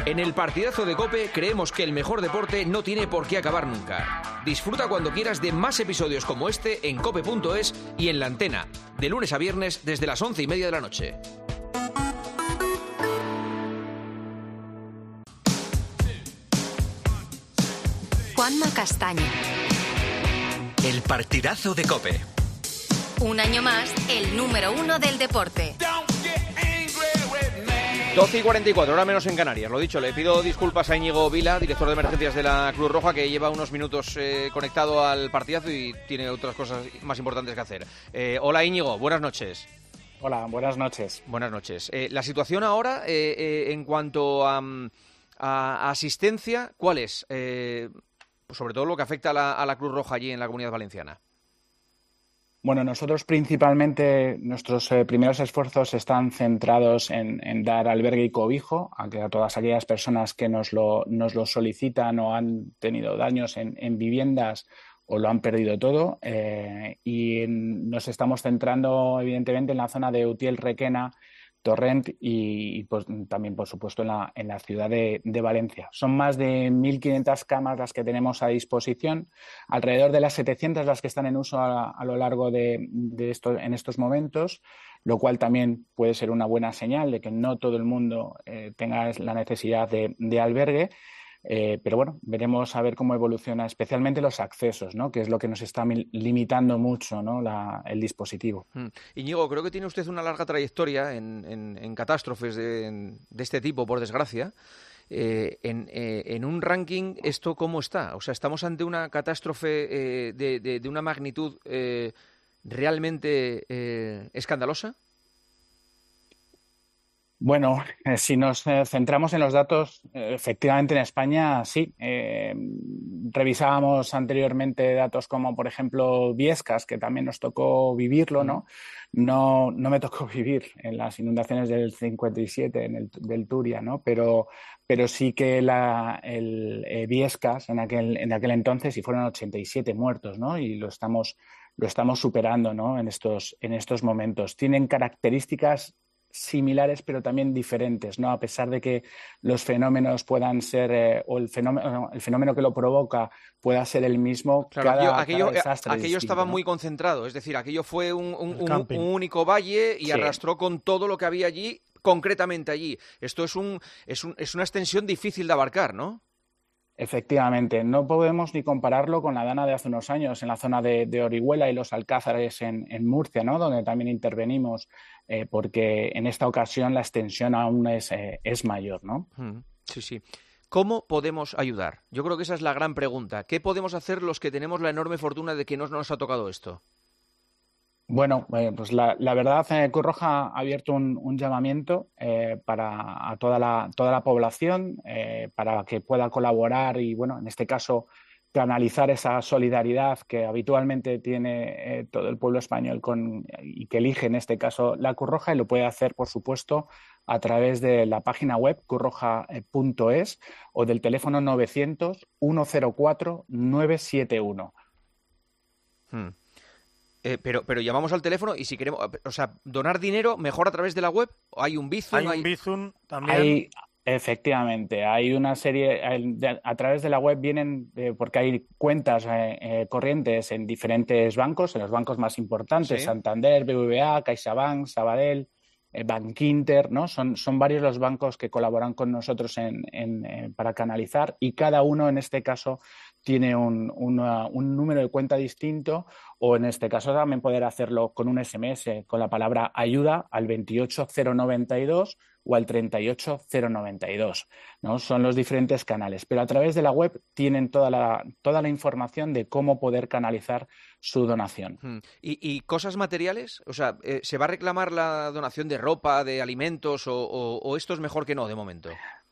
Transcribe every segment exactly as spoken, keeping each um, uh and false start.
En el partidazo de COPE creemos que el mejor deporte no tiene por qué acabar nunca. Disfruta cuando quieras de más episodios como este en cope punto es y en la antena, de lunes a viernes desde las once y media de la noche. Juanma Castaño. El partidazo de COPE. Un año más, el número uno del deporte. doce y cuarenta y cuatro, hora menos en Canarias. Lo dicho, le pido disculpas a Íñigo Vila, director de emergencias de la Cruz Roja, que lleva unos minutos eh, conectado al partidazo y tiene otras cosas más importantes que hacer. Eh, hola Íñigo, buenas noches. Hola, buenas noches. Buenas noches. Eh, la situación ahora, eh, eh, en cuanto a, a asistencia, ¿cuál es? Eh, pues sobre todo lo que afecta a la, a la Cruz Roja allí en la Comunidad Valenciana. Bueno, nosotros principalmente, nuestros eh, primeros esfuerzos están centrados en, en dar albergue y cobijo a, que a todas aquellas personas que nos lo, nos lo solicitan o han tenido daños en, en viviendas o lo han perdido todo. Eh, y en, nos estamos centrando, evidentemente, en la zona de Utiel, Requena, Torrent y, y pues, también, por supuesto, en la, en la ciudad de, de Valencia. Son más de mil quinientas camas las que tenemos a disposición, alrededor de las setecientas las que están en uso a, a lo largo de, de esto, en estos momentos, lo cual también puede ser una buena señal de que no todo el mundo eh, tenga la necesidad de, de albergue. Eh, pero bueno, veremos a ver cómo evoluciona, especialmente los accesos, ¿no? Que es lo que nos está limitando mucho, ¿no? La, el dispositivo. Mm. Íñigo, creo que tiene usted una larga trayectoria en, en, en catástrofes de, en, de este tipo, por desgracia. Eh, en, eh, en un ranking, ¿esto cómo está? O sea, ¿estamos ante una catástrofe eh, de, de, de una magnitud eh, realmente eh, escandalosa? Bueno, eh, si nos eh, centramos en los datos, eh, efectivamente en España sí. Eh, revisábamos anteriormente datos como, por ejemplo, Biescas, que también nos tocó vivirlo, ¿no? No, no me tocó vivir en las inundaciones del cincuenta y siete, en el, del Turia, ¿no? Pero, pero sí que la, el eh, Biescas en aquel, en aquel entonces y fueron ochenta y siete muertos, ¿no? Y lo estamos, lo estamos superando, ¿no? En estos, en estos momentos. Tienen características similares pero también diferentes, ¿no? A pesar de que los fenómenos puedan ser eh, o el fenómeno el fenómeno que lo provoca pueda ser el mismo. Claro, cada, aquello, cada aquello, aquello estaba, ¿no?, muy concentrado, es decir, aquello fue un, un, un, un único valle y sí, arrastró con todo lo que había allí, concretamente allí. Esto es un es un es una extensión difícil de abarcar, ¿no? Efectivamente, no podemos ni compararlo con la Dana de hace unos años en la zona de, de Orihuela y los Alcázares en, en Murcia, ¿no? Donde también intervenimos, eh, porque en esta ocasión la extensión aún es, eh, es mayor, ¿no? Sí, sí. ¿Cómo podemos ayudar? Yo creo que esa es la gran pregunta. ¿Qué podemos hacer los que tenemos la enorme fortuna de que no nos ha tocado esto? Bueno, eh, pues la, la verdad, eh, Cruz Roja ha abierto un, un llamamiento eh, para a toda la, toda la población eh, para que pueda colaborar y, bueno, en este caso, canalizar esa solidaridad que habitualmente tiene eh, todo el pueblo español con, y que elige, en este caso, la Cruz Roja, y lo puede hacer, por supuesto, a través de la página web cruz roja punto es o del teléfono novecientos, ciento cuatro, nueve siete uno. Hmm. Eh, pero, pero llamamos al teléfono y si queremos, o sea, donar dinero, mejor a través de la web. ¿Hay un Bizum? Hay un hay... Bizum también. Hay, efectivamente, hay una serie, a través de la web vienen, eh, porque hay cuentas eh, eh, corrientes en diferentes bancos, en los bancos más importantes, ¿sí? Santander, B B V A, CaixaBank, Sabadell, eh, Bankinter, ¿no? Son, son varios los bancos que colaboran con nosotros en, en, eh, para canalizar, y cada uno en este caso tiene un, una, un número de cuenta distinto, o en este caso también poder hacerlo con un ese eme ese, con la palabra ayuda al veintiocho cero noventa y dos o al treinta y ocho cero noventa y dos, ¿no? Son los diferentes canales, pero a través de la web tienen toda la, toda la información de cómo poder canalizar su donación. ¿Y, y cosas materiales? O sea, eh, ¿se va a reclamar la donación de ropa, de alimentos o, o, o esto es mejor que no de momento?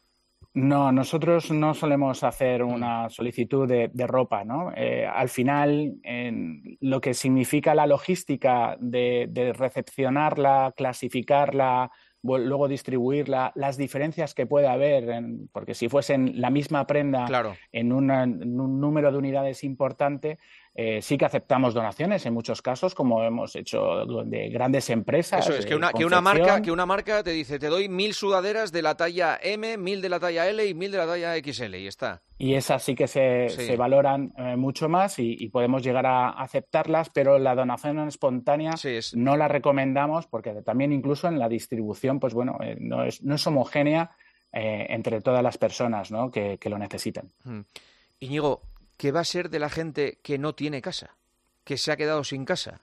No, nosotros no solemos hacer una solicitud de, de ropa, ¿no? Eh, al final, en lo que significa la logística de, de recepcionarla, clasificarla, luego distribuirla, las diferencias que puede haber, en, porque si fuesen la misma prenda, claro, en, una, en un número de unidades importante, Eh, sí que aceptamos donaciones en muchos casos, como hemos hecho de grandes empresas. Eso es, que una, que una marca, que una marca te dice, te doy mil sudaderas de la talla M, mil de la talla L y mil de la talla X L, y está. Y esas sí que se, Sí. se valoran eh, mucho más y, y podemos llegar a aceptarlas, pero la donación espontánea Sí, es... no la recomendamos porque también incluso en la distribución, pues bueno, eh, no, es, no es homogénea eh, entre todas las personas, ¿no?, que, que lo necesitan. Mm. Íñigo, ¿qué va a ser de la gente que no tiene casa, que se ha quedado sin casa?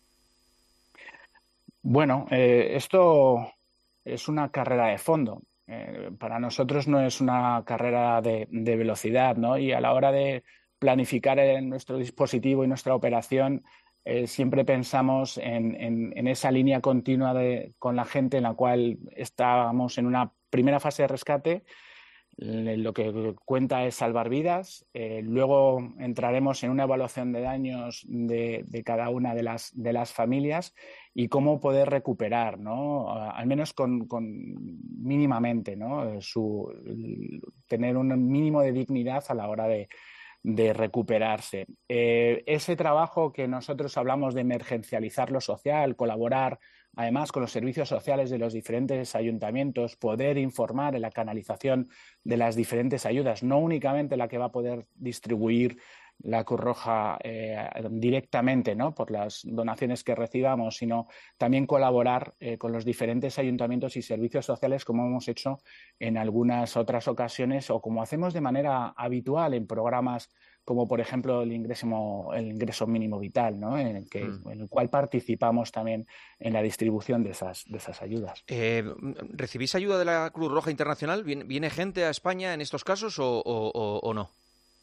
Bueno, eh, esto es una carrera de fondo. Eh, para nosotros no es una carrera de, de velocidad, ¿no? Y a la hora de planificar en nuestro dispositivo y nuestra operación, eh, siempre pensamos en, en, en esa línea continua de, con la gente en la cual estábamos en una primera fase de rescate. Lo que cuenta es salvar vidas. Eh, luego entraremos en una evaluación de daños de, de cada una de las, de las familias y cómo poder recuperar, ¿no?, al menos con, con mínimamente, ¿no?, su, tener un mínimo de dignidad a la hora de, de recuperarse. Eh, ese trabajo que nosotros hablamos de emergencializar lo social, colaborar además con los servicios sociales de los diferentes ayuntamientos, poder informar en la canalización de las diferentes ayudas, no únicamente la que va a poder distribuir la Cruz Roja eh, directamente, ¿no?, por las donaciones que recibamos, sino también colaborar eh, con los diferentes ayuntamientos y servicios sociales, como hemos hecho en algunas otras ocasiones o como hacemos de manera habitual en programas como, por ejemplo, el ingreso, el ingreso mínimo vital, ¿no?, en el, que, mm. en el cual participamos también en la distribución de esas, de esas ayudas. Eh, ¿Recibís ayuda de la Cruz Roja Internacional? ¿Viene, viene gente a España en estos casos o, o, o, o no?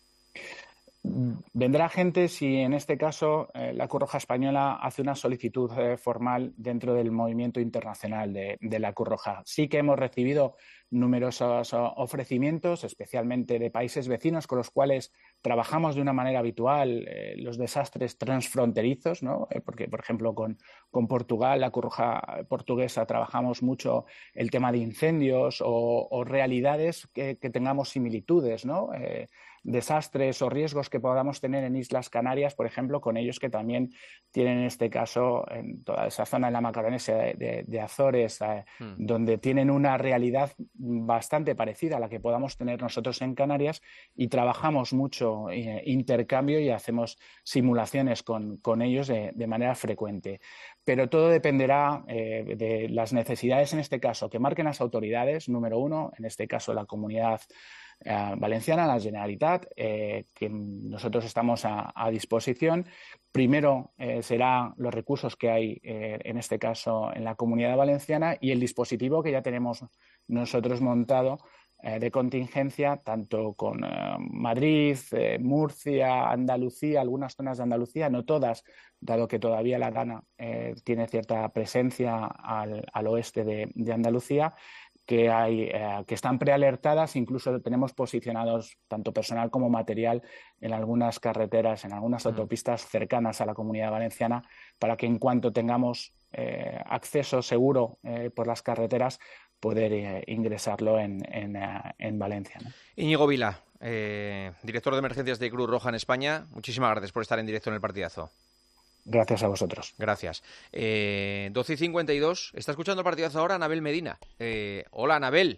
Vendrá gente si en este caso eh, la Cruz Roja Española hace una solicitud eh, formal dentro del movimiento internacional de, de la Cruz Roja. Sí que hemos recibido numerosos ofrecimientos, especialmente de países vecinos con los cuales trabajamos de una manera habitual eh, los desastres transfronterizos, ¿no? Eh, porque, por ejemplo, con, con Portugal, la Cruz Roja portuguesa, trabajamos mucho el tema de incendios o, o realidades que, que tengamos similitudes, ¿no? Eh, desastres o riesgos que podamos tener en Islas Canarias, por ejemplo, con ellos que también tienen en este caso en toda esa zona de la Macaronesia de, de, de Azores, eh, hmm. donde tienen una realidad bastante parecida a la que podamos tener nosotros en Canarias y trabajamos mucho eh, intercambio y hacemos simulaciones con, con ellos de, de manera frecuente. Pero todo dependerá eh, de las necesidades, en este caso, que marquen las autoridades, número uno, en este caso la comunidad Uh, valenciana, la Generalitat, eh, que nosotros estamos a, a disposición. Primero eh, será los recursos que hay, eh, en este caso, en la Comunidad Valenciana y el dispositivo que ya tenemos nosotros montado eh, de contingencia, tanto con eh, Madrid, eh, Murcia, Andalucía, algunas zonas de Andalucía, no todas, dado que todavía la Dana eh, tiene cierta presencia al, al oeste de, de Andalucía, que hay eh, que están prealertadas, incluso tenemos posicionados tanto personal como material en algunas carreteras, en algunas mm. autopistas cercanas a la Comunidad Valenciana, para que en cuanto tengamos eh, acceso seguro eh, por las carreteras, poder eh, ingresarlo en, en, uh, en Valencia, ¿no? Íñigo Vila, eh, director de emergencias de Cruz Roja en España, muchísimas gracias por estar en directo en el partidazo. Gracias a vosotros. Gracias. Eh, doce y cincuenta y dos. Está escuchando el partidazo ahora Anabel Medina. Eh, hola, Anabel.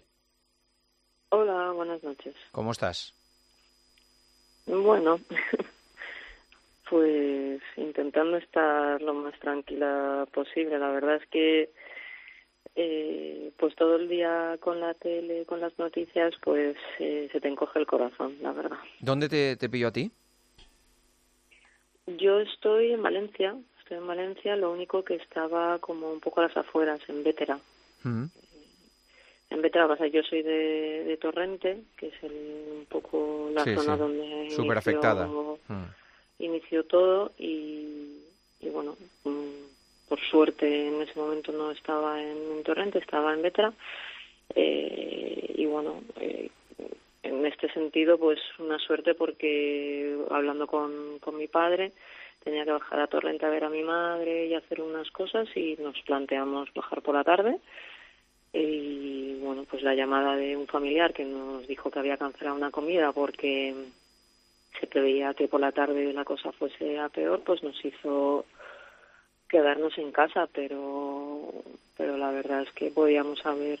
Hola, buenas noches. ¿Cómo estás? Bueno, pues intentando estar lo más tranquila posible. La verdad es que eh, pues todo el día con la tele, con las noticias, pues eh, se te encoge el corazón, la verdad. ¿Dónde te, te pilló a ti? Yo estoy en Valencia, estoy en Valencia, lo único que estaba como un poco a las afueras, en Bétera. Uh-huh. En Bétera, o sea, yo soy de, de Torrente, que es el, un poco la sí, zona sí. donde Súper afectada. Uh-huh. inició todo y, y bueno, por suerte en ese momento no estaba en, en Torrente, estaba en Bétera. Eh, y bueno... Eh, En este sentido, pues una suerte porque hablando con, con mi padre tenía que bajar a Torrente a ver a mi madre y hacer unas cosas y nos planteamos bajar por la tarde y bueno, pues la llamada de un familiar que nos dijo que había cancelado una comida porque se se preveía que por la tarde la cosa fuese a peor, pues nos hizo quedarnos en casa, pero pero la verdad es que podíamos haber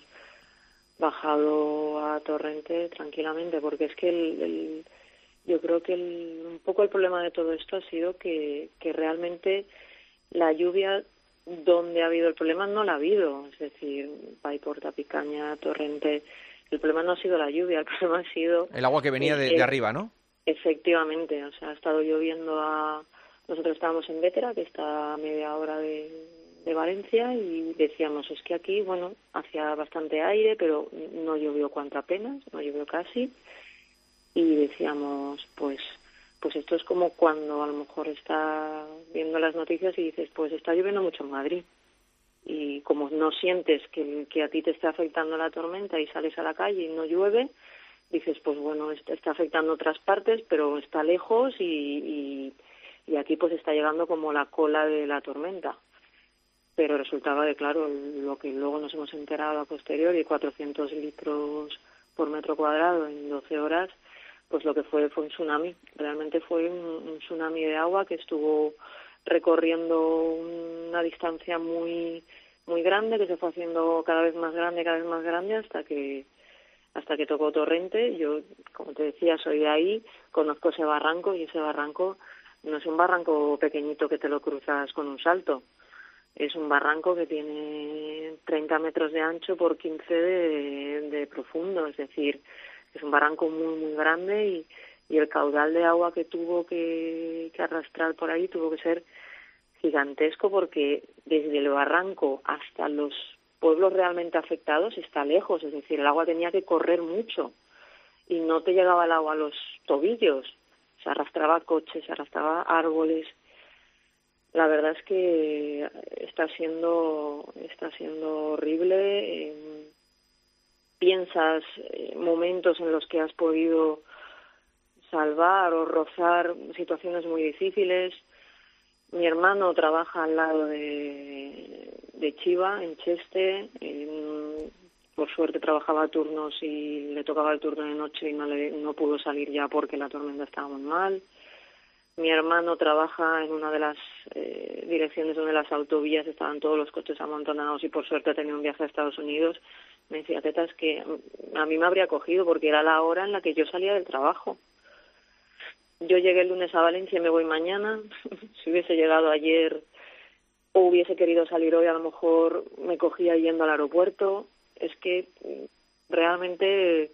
bajado a Torrente tranquilamente, porque es que el, el yo creo que el, un poco el problema de todo esto ha sido que, que realmente la lluvia donde ha habido el problema no la ha habido, es decir, Paiporta, Picaña, Torrente, el problema no ha sido la lluvia, el problema ha sido... El agua que venía de, de arriba, ¿no? Efectivamente, o sea, ha estado lloviendo a... Nosotros estábamos en Vétera, que está a media hora de, de Valencia, y decíamos, es que aquí, bueno, hacía bastante aire, pero no llovió cuanto apenas, no llovió casi, y decíamos, pues... pues esto es como cuando a lo mejor estás viendo las noticias y dices, pues está lloviendo mucho en Madrid. Y como no sientes que, que a ti te está afectando la tormenta y sales a la calle y no llueve, dices, pues bueno, está, está afectando otras partes, pero está lejos y, y, y aquí pues está llegando como la cola de la tormenta. Pero resultaba de, claro, lo que luego nos hemos enterado a posteriori, cuatrocientos litros por metro cuadrado en doce horas, pues lo que fue fue un tsunami. Realmente fue un, un tsunami de agua que estuvo recorriendo una distancia muy muy grande, que se fue haciendo cada vez más grande, cada vez más grande, hasta que hasta que tocó Torrente. Yo, como te decía, soy de ahí, conozco ese barranco, y ese barranco no es un barranco pequeñito que te lo cruzas con un salto. Es un barranco que tiene treinta metros de ancho por quince de, de profundo, es decir, es un barranco muy, muy grande, y, y el caudal de agua que tuvo que, que arrastrar por ahí tuvo que ser gigantesco, porque desde el barranco hasta los pueblos realmente afectados está lejos, es decir, el agua tenía que correr mucho y no te llegaba el agua a los tobillos, se arrastraba coches, se arrastraba árboles. La verdad es que está siendo, está siendo horrible. Eh, piensas eh, momentos en los que has podido salvar o rozar situaciones muy difíciles. Mi hermano trabaja al lado de, de Chiva, en Cheste. Eh, por suerte trabajaba turnos y le tocaba el turno de noche y no, le, no pudo salir ya porque la tormenta estaba muy mal. Mi hermano trabaja en una de las eh, direcciones donde las autovías estaban todos los coches amontonados, y por suerte ha tenido un viaje a Estados Unidos. Me decía, Teta, es que a mí me habría cogido porque era la hora en la que yo salía del trabajo. Yo llegué el lunes a Valencia y me voy mañana. Si hubiese llegado ayer o hubiese querido salir hoy, a lo mejor me cogía yendo al aeropuerto. Es que realmente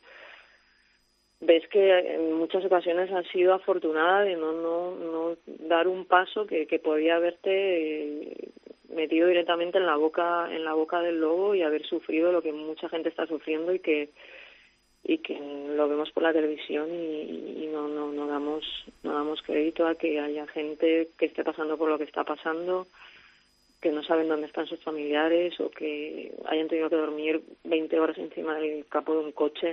ves que en muchas ocasiones has sido afortunada de no no no dar un paso que, que podía haberte eh, metido directamente en la boca en la boca del lobo y haber sufrido lo que mucha gente está sufriendo, y que y que lo vemos por la televisión y, y no no no damos no damos crédito a que haya gente que esté pasando por lo que está pasando, que no saben dónde están sus familiares, o que hayan tenido que dormir veinte horas encima del capó de un coche.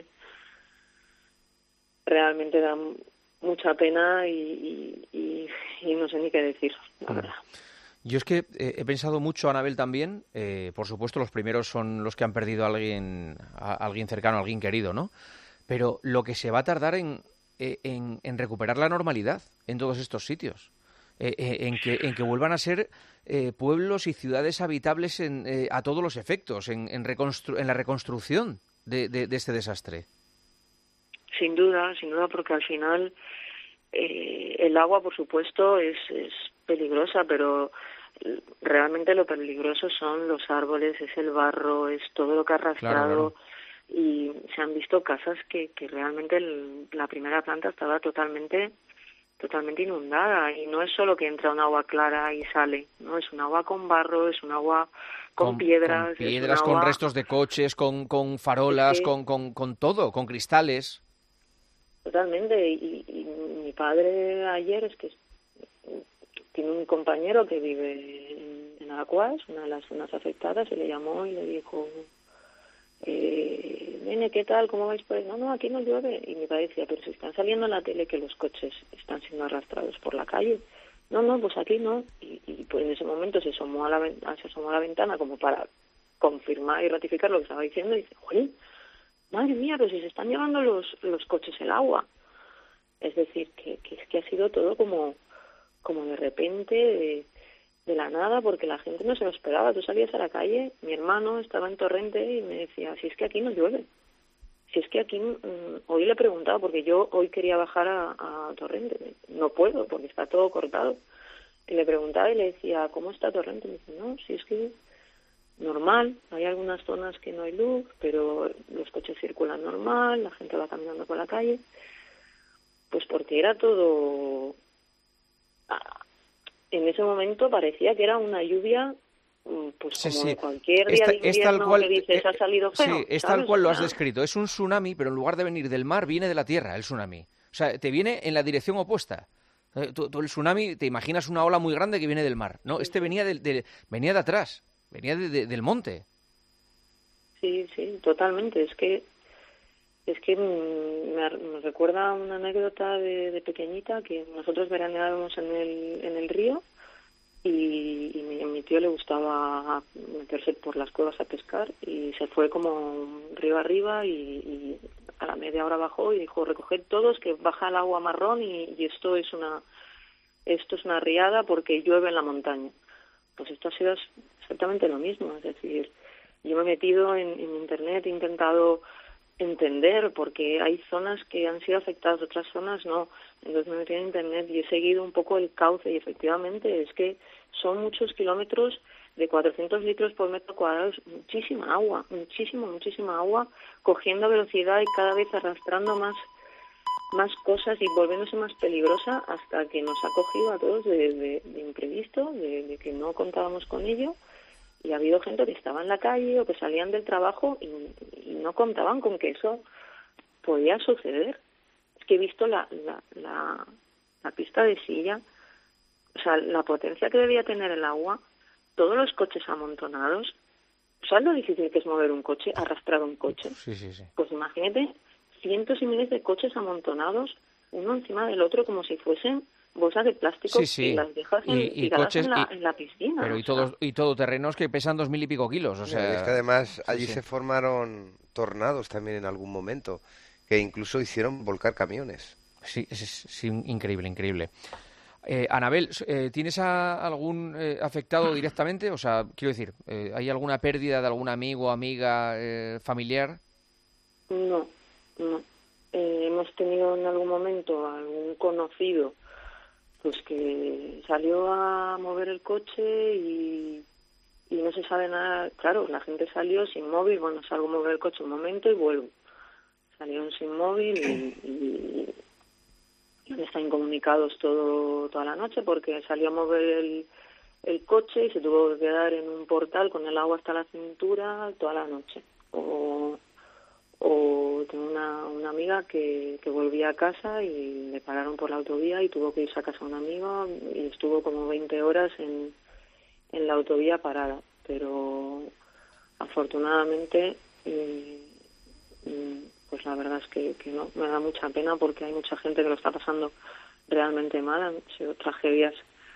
Realmente da mucha pena y, y, y, y no sé ni qué decir, la verdad. Yo es que eh, he pensado mucho, Anabel, también, eh, por supuesto los primeros son los que han perdido a alguien, a alguien cercano, a alguien querido, ¿no? Pero lo que se va a tardar en, en, en recuperar la normalidad en todos estos sitios, eh, eh, en, que, en que vuelvan a ser eh, pueblos y ciudades habitables en, eh, a todos los efectos, en, en, reconstru- en la reconstrucción de, de, de este desastre. Sin duda, sin duda, porque al final eh, el agua, por supuesto, es, es peligrosa, pero realmente lo peligroso son los árboles, es el barro, es todo lo que ha arrastrado. Claro, claro. Y se han visto casas que, que realmente el, la primera planta estaba totalmente totalmente inundada, y no es solo que entra un agua clara y sale, no, es un agua con barro, es un agua con, con piedras, con piedras, es un con agua... restos de coches, con, con farolas, es que... con, con, con todo, con cristales. Totalmente, y, y mi padre ayer es que tiene un compañero que vive en, en Alacuás, una de las zonas afectadas, y le llamó y le dijo, eh, nene, ¿qué tal? ¿Cómo vais por ahí? No, no, aquí no llueve. Y mi padre decía, pero si están saliendo en la tele que los coches están siendo arrastrados por la calle. No, no, pues aquí no. Y, y pues en ese momento se asomó a la, se asomó a la ventana como para confirmar y ratificar lo que estaba diciendo, y dice, oye, madre mía, pero si se están llevando los, los coches el agua. Es decir, que, que es que ha sido todo como, como de repente, de, de la nada, porque la gente no se lo esperaba. Tú salías a la calle, mi hermano estaba en Torrente y me decía, si es que aquí no llueve. Si es que aquí, mmm, hoy le he preguntado, porque yo hoy quería bajar a, a Torrente, no puedo porque está todo cortado. Y le preguntaba y le decía, ¿cómo está Torrente? Y me dice, no, si es que normal, hay algunas zonas que no hay luz, pero los coches circulan normal, la gente va caminando por la calle. Pues porque era todo... En ese momento parecía que era una lluvia, pues sí, como sí. de cualquier día Esta, de invierno cual, que dices, eh, ha salido feo. Sí, es ¿sabes? tal cual lo has O sea, descrito. Es un tsunami, pero en lugar de venir del mar, viene de la tierra, el tsunami. O sea, te viene en la dirección opuesta. Tú, tú el tsunami, te imaginas una ola muy grande que viene del mar. No, este venía de, de, venía de atrás, venía de, de, del monte. Sí, sí, totalmente. Es que es que me, me recuerda una anécdota de, de pequeñita, que nosotros veraneábamos en el, en el río y, y mi, a mi tío le gustaba meterse por las cuevas a pescar y se fue como río arriba y, y a la media hora bajó y dijo, recoged todos que baja el agua marrón y, y esto es una esto es una riada porque llueve en la montaña. Pues esto ha sido exactamente lo mismo, es decir, yo me he metido en, en internet, he intentado entender, porque hay zonas que han sido afectadas, otras zonas no. Entonces me he metido en internet y he seguido un poco el cauce y efectivamente es que son muchos kilómetros de cuatrocientos litros por metro cuadrado, es muchísima agua, muchísima, muchísima agua, cogiendo velocidad y cada vez arrastrando más más cosas y volviéndose más peligrosa hasta que nos ha cogido a todos de, de, de imprevisto, de, de que no contábamos con ello. Y ha habido gente que estaba en la calle o que salían del trabajo y, y no contaban con que eso podía suceder. Es que he visto la, la, la, la pista de Silla, o sea, la potencia que debía tener el agua, todos los coches amontonados. ¿Sabes lo difícil que es mover un coche, arrastrar un coche? Sí, sí, sí. Pues imagínate cientos y miles de coches amontonados, uno encima del otro, como si fuesen bolsas de plástico, sí, sí. y las dejas en, y, y coches, en, la, y, en la piscina. Pero y, todos, y todoterrenos que pesan dos mil y pico kilos. O sea, es que además allí sí, sí. se formaron tornados también en algún momento, que incluso hicieron volcar camiones. Sí, es, es, es increíble, increíble. Eh, Anabel, eh, ¿tienes a algún eh, afectado directamente? O sea, quiero decir, eh, ¿hay alguna pérdida de algún amigo, amiga, eh, familiar? No, no. Eh, hemos tenido en algún momento algún conocido pues que salió a mover el coche y, y no se sabe nada. Claro, la gente salió sin móvil, bueno, salgo a mover el coche un momento y vuelvo. Salieron sin móvil y, y, y están incomunicados todo, toda la noche porque salió a mover el, el coche y se tuvo que quedar en un portal con el agua hasta la cintura toda la noche. O, o tengo una, una amiga que, que volvía a casa y le pararon por la autovía y tuvo que irse a casa un amigo y estuvo como veinte horas en, en la autovía parada. Pero afortunadamente, eh, pues la verdad es que, que no, me da mucha pena porque hay mucha gente que lo está pasando realmente mal, han sido tragedias.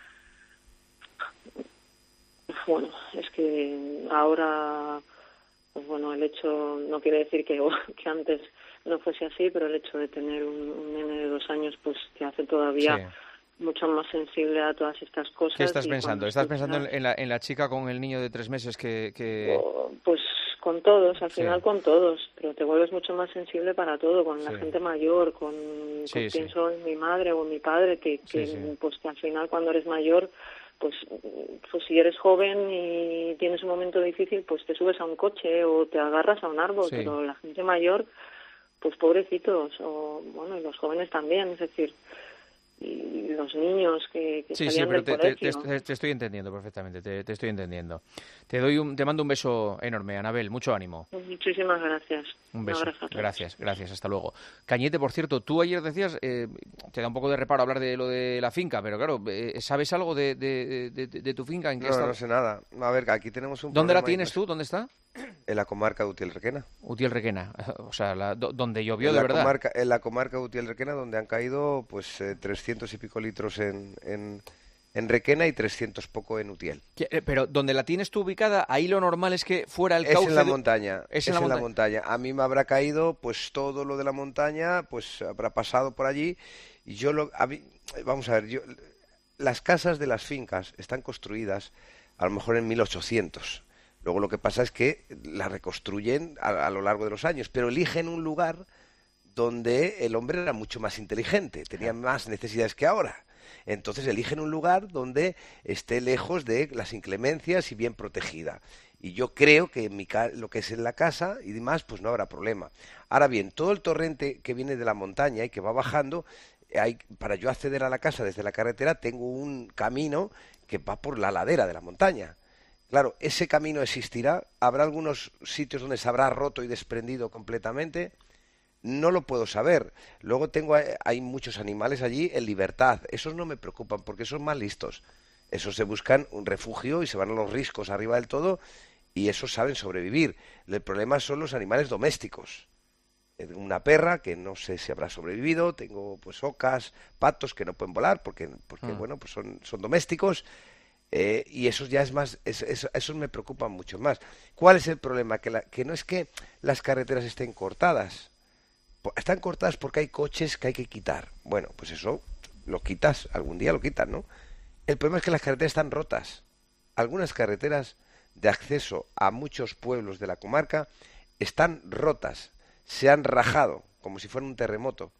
Bueno, es que ahora... Pues bueno, el hecho, no quiere decir que, que antes no fuese así, pero el hecho de tener un, un nene de dos años pues te hace todavía sí. mucho más sensible a todas estas cosas. ¿Qué estás pensando? ¿Estás pensando en, en, la, en la chica con el niño de tres meses que...? que... O, pues con todos, al sí. final con todos, pero te vuelves mucho más sensible para todo, con la sí. gente mayor, con, sí, con sí. pienso en mi madre o en mi padre, que, que sí, sí. pues que al final cuando eres mayor... Pues, pues si eres joven y tienes un momento difícil, pues te subes a un coche o te agarras a un árbol, sí. pero la gente mayor, pues pobrecitos, o bueno, y los jóvenes también, es decir, y los niños que, que sí, salían sí, pero del te, colegio. Te, te, te estoy entendiendo perfectamente, te, te estoy entendiendo. Te doy un, te mando un beso enorme, Anabel, mucho ánimo. Muchísimas gracias. Un beso. Un abrazo a todos. Gracias, gracias, hasta luego. Cañete, por cierto, tú ayer decías, eh, te da un poco de reparo hablar de lo de la finca, pero claro, eh, ¿sabes algo de, de, de, de, de tu finca? ¿En qué no, está? no sé nada. A ver, aquí tenemos un ¿Dónde la problema tienes y... tú? ¿Dónde está? En la comarca de Utiel-Requena. Utiel-Requena, o sea, la, do, donde llovió en de la verdad. Comarca, en la comarca de Utiel-Requena, donde han caído pues eh, trescientos y pico litros en, en, en Requena y trescientos poco en Utiel. Pero donde la tienes tú ubicada, ahí lo normal es que fuera el es cauce... En la de... montaña, es, es en, la, en monta... la montaña. A mí me habrá caído pues todo lo de la montaña, pues habrá pasado por allí Y yo lo, a mí, vamos a ver, yo, las casas de las fincas están construidas a lo mejor en mil ochocientos. Luego lo que pasa es que las reconstruyen a, a lo largo de los años, pero eligen un lugar donde el hombre era mucho más inteligente, tenía más necesidades que ahora. Entonces eligen un lugar donde esté lejos de las inclemencias y bien protegida. Y yo creo que en mi ca lo que es en la casa y demás, pues no habrá problema. Ahora bien, todo el torrente que viene de la montaña y que va bajando, hay, para yo acceder a la casa desde la carretera tengo un camino que va por la ladera de la montaña. Claro, ese camino existirá, habrá algunos sitios donde se habrá roto y desprendido completamente. No lo puedo saber. Luego tengo, hay muchos animales allí en libertad. Esos no me preocupan porque son más listos. Esos se buscan un refugio y se van a los riscos arriba del todo y esos saben sobrevivir. El problema son los animales domésticos. Una perra que no sé si habrá sobrevivido. Tengo pues ocas, patos que no pueden volar porque, porque mm. bueno, pues son, son domésticos. Eh, y esos ya es más, es, es, esos me preocupan mucho más. ¿Cuál es el problema? Que, la, que no es que las carreteras estén cortadas. Están cortadas porque hay coches que hay que quitar. Bueno, pues eso lo quitas, algún día lo quitan, ¿no? El problema es que las carreteras están rotas. Algunas carreteras de acceso a muchos pueblos de la comarca están rotas, se han rajado, como si fuera un terremoto.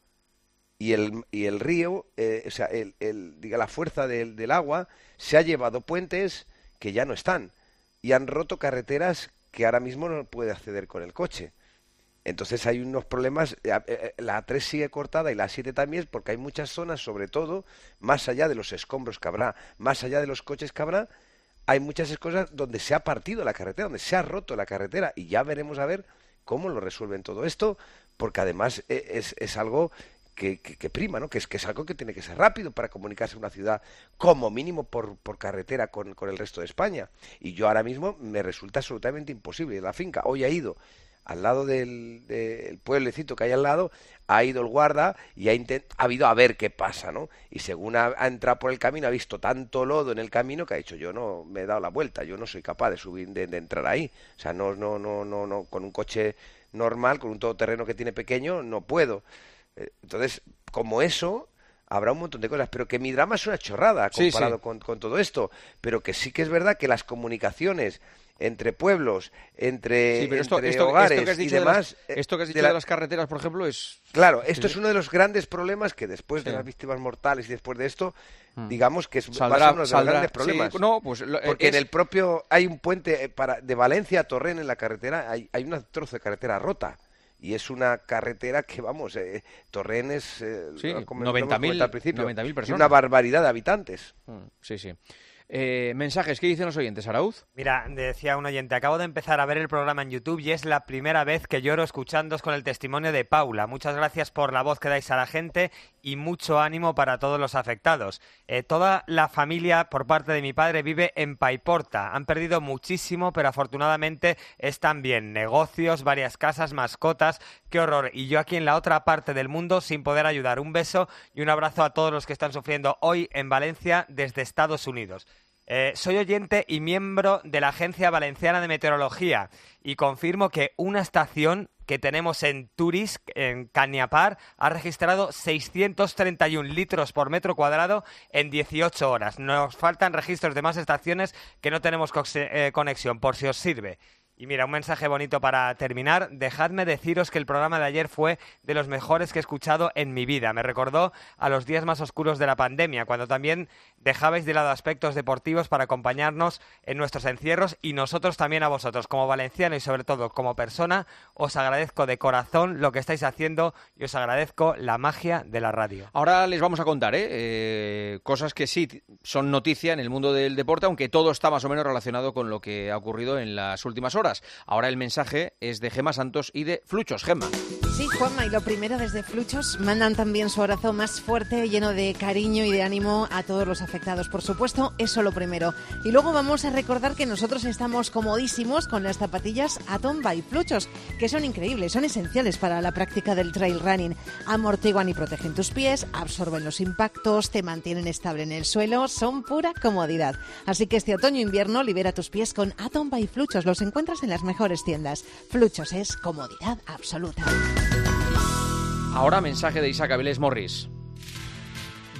Y el, y el río, eh, o sea, el, el, diga, la fuerza del, del agua se ha llevado puentes que ya no están. Y han roto carreteras que ahora mismo no puede acceder con el coche. Entonces hay unos problemas, la A tres sigue cortada y la A siete también, porque hay muchas zonas, sobre todo, más allá de los escombros que habrá, más allá de los coches que habrá, hay muchas cosas donde se ha partido la carretera, donde se ha roto la carretera, y ya veremos a ver cómo lo resuelven todo esto, porque además es, es algo que, que, que prima, ¿no? Que es, que es algo que tiene que ser rápido para comunicarse una ciudad, como mínimo por, por carretera con, con el resto de España. Y yo ahora mismo me resulta absolutamente imposible. La finca hoy ha ido al lado del, del pueblecito que hay al lado, ha ido el guarda y ha, ha habido a ver qué pasa, ¿no? Y según ha, ha entrado por el camino, ha visto tanto lodo en el camino que ha dicho, yo no me he dado la vuelta, yo no soy capaz de subir, de, de entrar ahí. O sea, no, no, no, no, no, con un coche normal, con un todoterreno que tiene pequeño, no puedo. Entonces, como eso, habrá un montón de cosas, pero que mi drama es una chorrada comparado sí, sí. Con, con todo esto, pero que sí que es verdad que las comunicaciones entre pueblos, entre, sí, pero esto, entre esto, hogares esto que has dicho y demás... De las, esto que has dicho de, de, la... de las carreteras, por ejemplo, es... Claro, esto sí. es uno de los grandes problemas que después de sí. las víctimas mortales y después de esto, mm. digamos que es saldrá, va a ser uno de saldrá, los grandes problemas. Sí, no, pues, lo, porque es... en el propio... Hay un puente para de Valencia a Torrent en la carretera, hay, hay un trozo de carretera rota. Y es una carretera que, vamos, eh, Torrent es... Eh, sí, noventa mil personas. Y una barbaridad de habitantes. Mm, sí, sí. Eh, mensajes, ¿qué dicen los oyentes, Arauz? Mira, decía un oyente, acabo de empezar a ver el programa en YouTube y es la primera vez que lloro escuchándoos con el testimonio de Paula. Muchas gracias por la voz que dais a la gente y mucho ánimo para todos los afectados. Eh, toda la familia, por parte de mi padre, vive en Paiporta. Han perdido muchísimo, pero afortunadamente están bien. Negocios, varias casas, mascotas. ¡Qué horror! Y yo aquí en la otra parte del mundo sin poder ayudar. Un beso y un abrazo a todos los que están sufriendo hoy en Valencia desde Estados Unidos. Eh, soy oyente y miembro de la Agencia Valenciana de Meteorología y confirmo que una estación que tenemos en Turis, en Cañapar, ha registrado seiscientos treinta y un litros por metro cuadrado en dieciocho horas. Nos faltan registros de más estaciones que no tenemos conexión, por si os sirve. Y mira, un mensaje bonito para terminar. Dejadme deciros que el programa de ayer fue de los mejores que he escuchado en mi vida. Me recordó a los días más oscuros de la pandemia, cuando también dejabais de lado aspectos deportivos para acompañarnos en nuestros encierros y nosotros también a vosotros. Como valenciano y sobre todo como persona, os agradezco de corazón lo que estáis haciendo y os agradezco la magia de la radio. Ahora les vamos a contar ¿eh? Eh, cosas que sí son noticia en el mundo del deporte, aunque todo está más o menos relacionado con lo que ha ocurrido en las últimas horas. Ahora el mensaje es de Gemma Santos y de Fluchos. Gemma. Sí, Juanma, y lo primero desde Fluchos mandan también su abrazo más fuerte, lleno de cariño y de ánimo a todos los afectados. Por supuesto, eso lo primero. Y luego vamos a recordar que nosotros estamos comodísimos con las zapatillas Atom by Fluchos, que son increíbles, son esenciales para la práctica del trail running. Amortiguan y protegen tus pies, absorben los impactos, te mantienen estable en el suelo, son pura comodidad. Así que este otoño-invierno libera tus pies con Atom by Fluchos. Los encuentras en las mejores tiendas. Fluchos es comodidad absoluta. Ahora mensaje de Isaac Avilés Morris.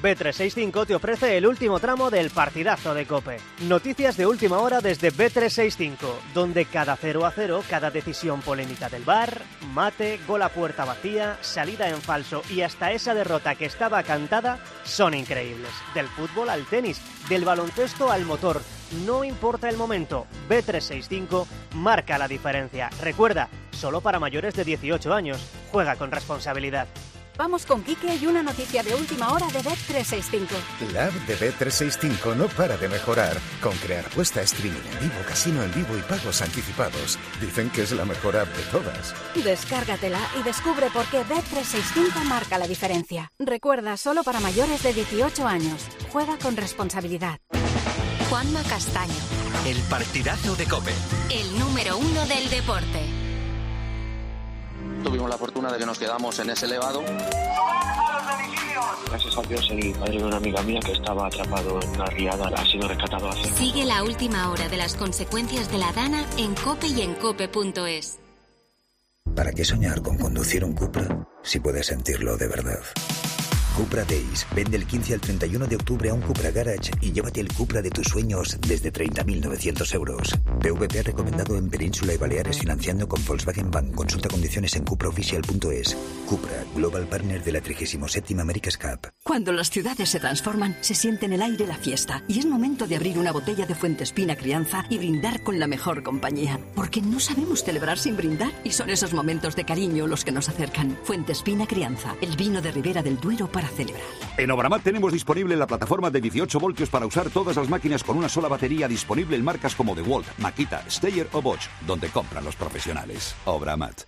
B trescientos sesenta y cinco te ofrece el último tramo del partidazo de COPE. Noticias de última hora desde B trescientos sesenta y cinco, donde cada cero a cero, cada decisión polémica del V A R, mate, gol a puerta vacía, salida en falso y hasta esa derrota que estaba cantada son increíbles. Del fútbol al tenis, del baloncesto al motor. No importa el momento, B trescientos sesenta y cinco marca la diferencia. Recuerda, solo para mayores de dieciocho años. Juega con responsabilidad. Vamos con Quique y una noticia de última hora de Bet trescientos sesenta y cinco. La app de Bet trescientos sesenta y cinco no para de mejorar, con crear apuesta, streaming en vivo, casino en vivo y pagos anticipados. Dicen que es la mejor app de todas. Descárgatela y descubre por qué Bet trescientos sesenta y cinco marca la diferencia. Recuerda, solo para mayores de dieciocho años. Juega con responsabilidad. Juanma Castaño. El partidazo de COPE. El número uno del deporte. Tuvimos la fortuna de que nos quedamos en ese elevado. Gracias a Dios, el padre de una amiga mía que estaba atrapado en una riada ha sido rescatado hace. Sigue la última hora de las consecuencias de la Dana en COPE y en cope punto es. ¿Para qué soñar con conducir un Cupra si puedes sentirlo de verdad? Cupra Days. Vende el quince al treinta y uno de octubre a un Cupra Garage y llévate el Cupra de tus sueños desde treinta mil novecientos euros. P V P recomendado en Península y Baleares financiando con Volkswagen Bank. Consulta condiciones en cupra oficial punto es. Cupra, Global Partner de la trigésima séptima America's Cup. Cuando las ciudades se transforman, se siente en el aire la fiesta. Y es momento de abrir una botella de Fuentespina Crianza y brindar con la mejor compañía. Porque no sabemos celebrar sin brindar. Y son esos momentos de cariño los que nos acercan. Fuentespina Crianza, el vino de Ribera del Duero para celebrar. En Obramat tenemos disponible la plataforma de dieciocho voltios para usar todas las máquinas con una sola batería, disponible en marcas como DeWalt, Makita, Steyr o Bosch, donde compran los profesionales. Obramat.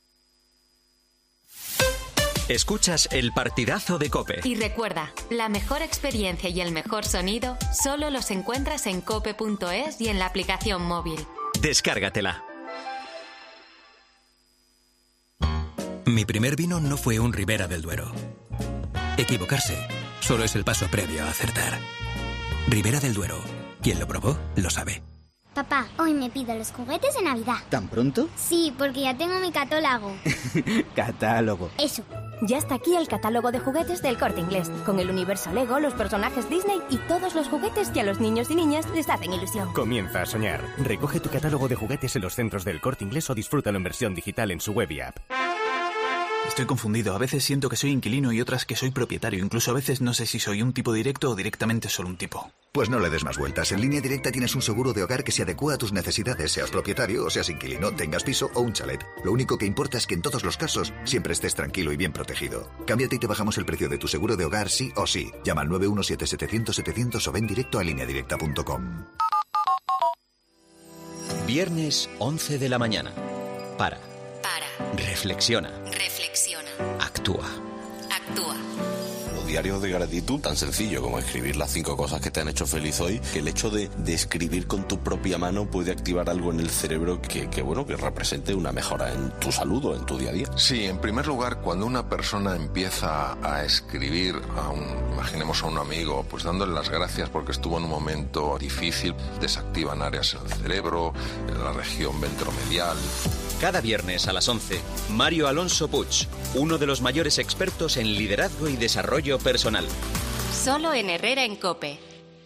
Escuchas el partidazo de COPE. Y recuerda, la mejor experiencia y el mejor sonido solo los encuentras en cope punto es y en la aplicación móvil. Descárgatela. Mi primer vino no fue un Ribera del Duero. Equivocarse solo es el paso previo a acertar. Ribera del Duero. Quien lo probó, lo sabe. Papá, hoy me pido los juguetes de Navidad. ¿Tan pronto? Sí, porque ya tengo mi catálogo. Catálogo. Eso. Ya está aquí el catálogo de juguetes del Corte Inglés, con el universo Lego, los personajes Disney y todos los juguetes que a los niños y niñas les hacen ilusión. Comienza a soñar. Recoge tu catálogo de juguetes en los centros del Corte Inglés o disfrútalo en versión digital en su web y app. Estoy confundido. A veces siento que soy inquilino y otras que soy propietario. Incluso a veces no sé si soy un tipo directo o directamente solo un tipo. Pues no le des más vueltas. En Línea Directa tienes un seguro de hogar que se adecua a tus necesidades, seas propietario o seas inquilino, tengas piso o un chalet. Lo único que importa es que en todos los casos siempre estés tranquilo y bien protegido. Cámbiate y te bajamos el precio de tu seguro de hogar sí o sí. Llama al nueve uno siete setecientos setecientos o ven directo a línea directa punto com. Viernes once de la mañana. Para. Para. Reflexiona. Reflexiona. Actúa. Actúa. Los diarios de gratitud, tan sencillo como escribir las cinco cosas que te han hecho feliz hoy, que el hecho de, de escribir con tu propia mano puede activar algo en el cerebro que, que, bueno, que represente una mejora en tu salud o en tu día a día. Sí, en primer lugar, cuando una persona empieza a escribir, a un, imaginemos a un amigo, pues dándole las gracias porque estuvo en un momento difícil, desactivan áreas en el cerebro, en la región ventromedial. Cada viernes a las once, Mario Alonso Puig, uno de los mayores expertos en liderazgo y desarrollo personal. Solo en Herrera en COPE.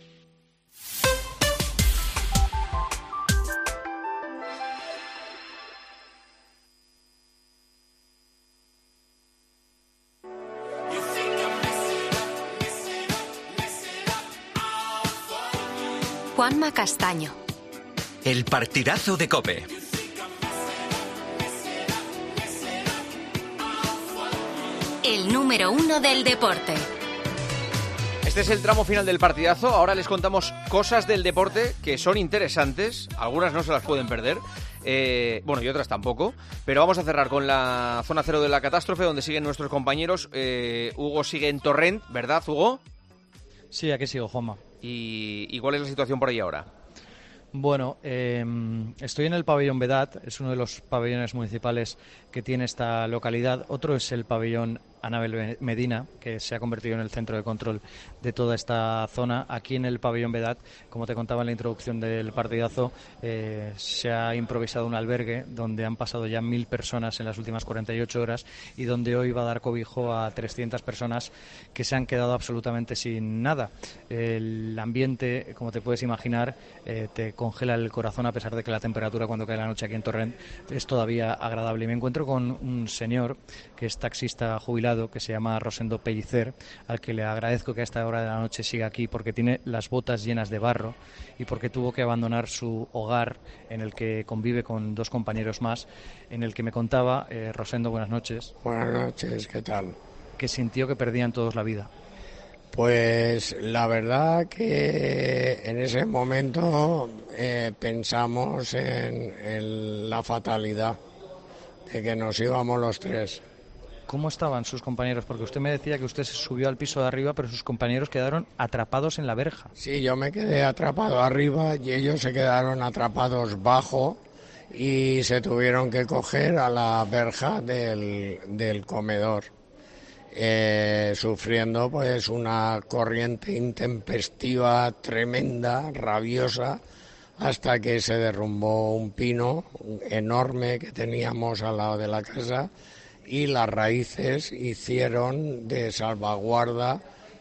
Juanma Castaño. El partidazo de COPE. El número uno del deporte. Este es el tramo final del partidazo. Ahora les contamos cosas del deporte que son interesantes. Algunas no se las pueden perder. Eh, bueno, y otras tampoco. Pero vamos a cerrar con la zona cero de la catástrofe, donde siguen nuestros compañeros. Eh, Hugo sigue en Torrent, ¿verdad, Hugo? Sí, aquí sigo, Juanma. ¿Y, y cuál es la situación por ahí ahora? Bueno, eh, estoy en el pabellón Vedat, es uno de los pabellones municipales que tiene esta localidad. Otro es el pabellón Anabel Medina, que se ha convertido en el centro de control de toda esta zona. Aquí en el pabellón Vedat, como te contaba en la introducción del partidazo, eh, se ha improvisado un albergue donde han pasado ya mil personas en las últimas cuarenta y ocho horas y donde hoy va a dar cobijo a trescientas personas que se han quedado absolutamente sin nada. El ambiente, como te puedes imaginar, eh, te congela el corazón, a pesar de que la temperatura cuando cae la noche aquí en Torrent es todavía agradable. Y me encuentro con un señor que es taxista jubilado, que se llama Rosendo Pellicer, al que le agradezco que a esta hora de la noche siga aquí, porque tiene las botas llenas de barro y porque tuvo que abandonar su hogar, en el que convive con dos compañeros más, en el que me contaba, eh, Rosendo, buenas noches. Buenas noches, ¿qué tal? Que sintió que perdían todos la vida. Pues la verdad que en ese momento eh, pensamos en, en la fatalidad de que nos íbamos los tres. ¿Cómo estaban sus compañeros? Porque usted me decía que usted se subió al piso de arriba, pero sus compañeros quedaron atrapados en la verja. Sí, yo me quedé atrapado arriba y ellos se quedaron atrapados bajo y se tuvieron que coger a la verja del, del comedor, eh, sufriendo pues una corriente intempestiva tremenda, rabiosa, hasta que se derrumbó un pino enorme que teníamos al lado de la casa, y las raíces hicieron de salvaguarda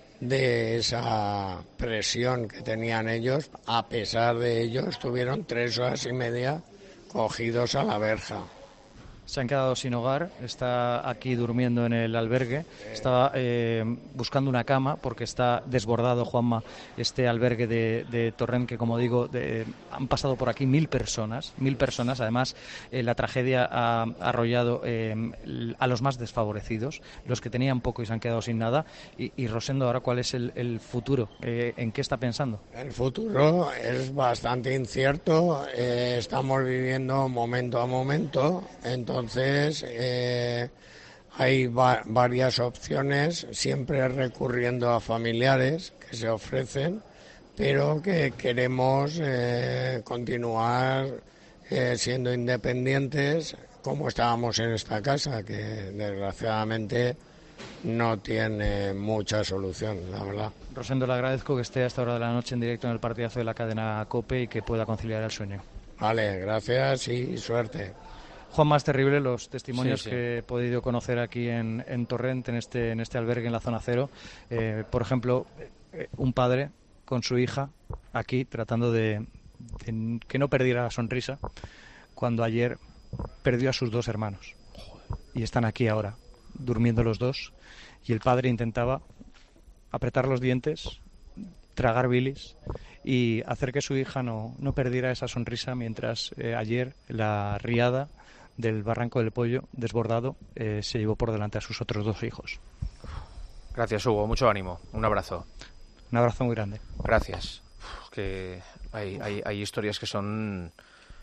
de esa presión que tenían ellos. A pesar de ello, estuvieron tres horas y media cogidos a la verja. Se han quedado sin hogar, está aquí durmiendo en el albergue, estaba eh, buscando una cama porque está desbordado, Juanma, este albergue de, de Torrent, que como digo, de, han pasado por aquí mil personas, mil personas, además eh, la tragedia ha arrollado eh, a los más desfavorecidos, los que tenían poco y se han quedado sin nada. Y, y Rosendo, ahora, ¿cuál es el, el futuro? Eh, ¿En qué está pensando? El futuro es bastante incierto, eh, estamos viviendo momento a momento, entonces Entonces, eh, hay va- varias opciones, siempre recurriendo a familiares que se ofrecen, pero que queremos eh, continuar eh, siendo independientes como estábamos en esta casa, que desgraciadamente no tiene mucha solución, la verdad. Rosendo, le agradezco que esté a esta hora de la noche en directo en el partidazo de la cadena COPE y que pueda conciliar el sueño. Vale, gracias y suerte. Juan, más terrible los testimonios Sí, sí. que he podido conocer aquí en, en Torrent, en este, en este albergue en la zona cero. Eh, por ejemplo, eh, un padre con su hija aquí tratando de, de que no perdiera la sonrisa cuando ayer perdió a sus dos hermanos. Y están aquí ahora, durmiendo los dos, y el padre intentaba apretar los dientes, tragar bilis y hacer que su hija no, no perdiera esa sonrisa mientras eh, ayer la riada del Barranco del Pollo, desbordado, eh, se llevó por delante a sus otros dos hijos. Gracias, Hugo. Mucho ánimo. Un abrazo. Un abrazo muy grande. Gracias. Uf, que hay, hay, hay historias que son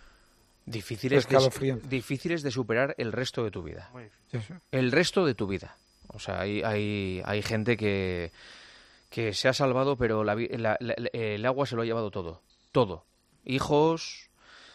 difíciles de, difíciles de superar el resto de tu vida. Sí, sí. El resto de tu vida. O sea, hay, hay, hay gente que, que se ha salvado, pero la, la, la, el agua se lo ha llevado todo. Todo. Hijos,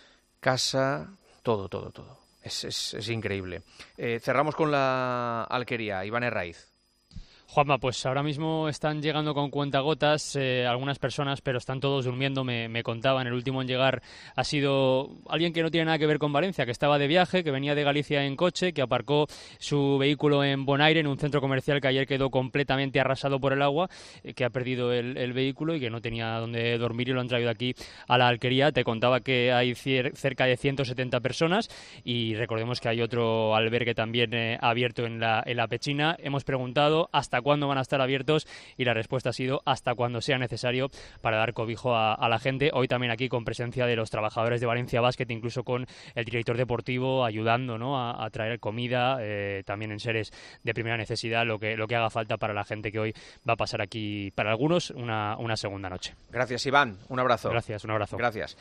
casa, todo, todo, todo. Es, es, es increíble. Eh, cerramos con la Alquería. Iván Herraiz. Juanma, pues ahora mismo están llegando con cuentagotas eh, algunas personas, pero están todos durmiendo. Me, me contaban, el último en llegar ha sido alguien que no tiene nada que ver con Valencia, que estaba de viaje, que venía de Galicia en coche, que aparcó su vehículo en Bonaire, en un centro comercial que ayer quedó completamente arrasado por el agua, eh, que ha perdido el, el vehículo y que no tenía dónde dormir y lo han traído aquí a la Alquería. Te contaba que hay cier- cerca de ciento setenta personas y recordemos que hay otro albergue también eh, abierto en la, en la Pechina. Hemos preguntado hasta cuándo van a estar abiertos y la respuesta ha sido hasta cuando sea necesario para dar cobijo a, a la gente. Hoy también aquí con presencia de los trabajadores de Valencia Basket, incluso con el director deportivo ayudando, ¿no?, a, a traer comida, eh, también en seres de primera necesidad, lo que, lo que haga falta para la gente que hoy va a pasar aquí, para algunos, una, una segunda noche. Gracias, Iván. Un abrazo. Gracias, un abrazo. Gracias.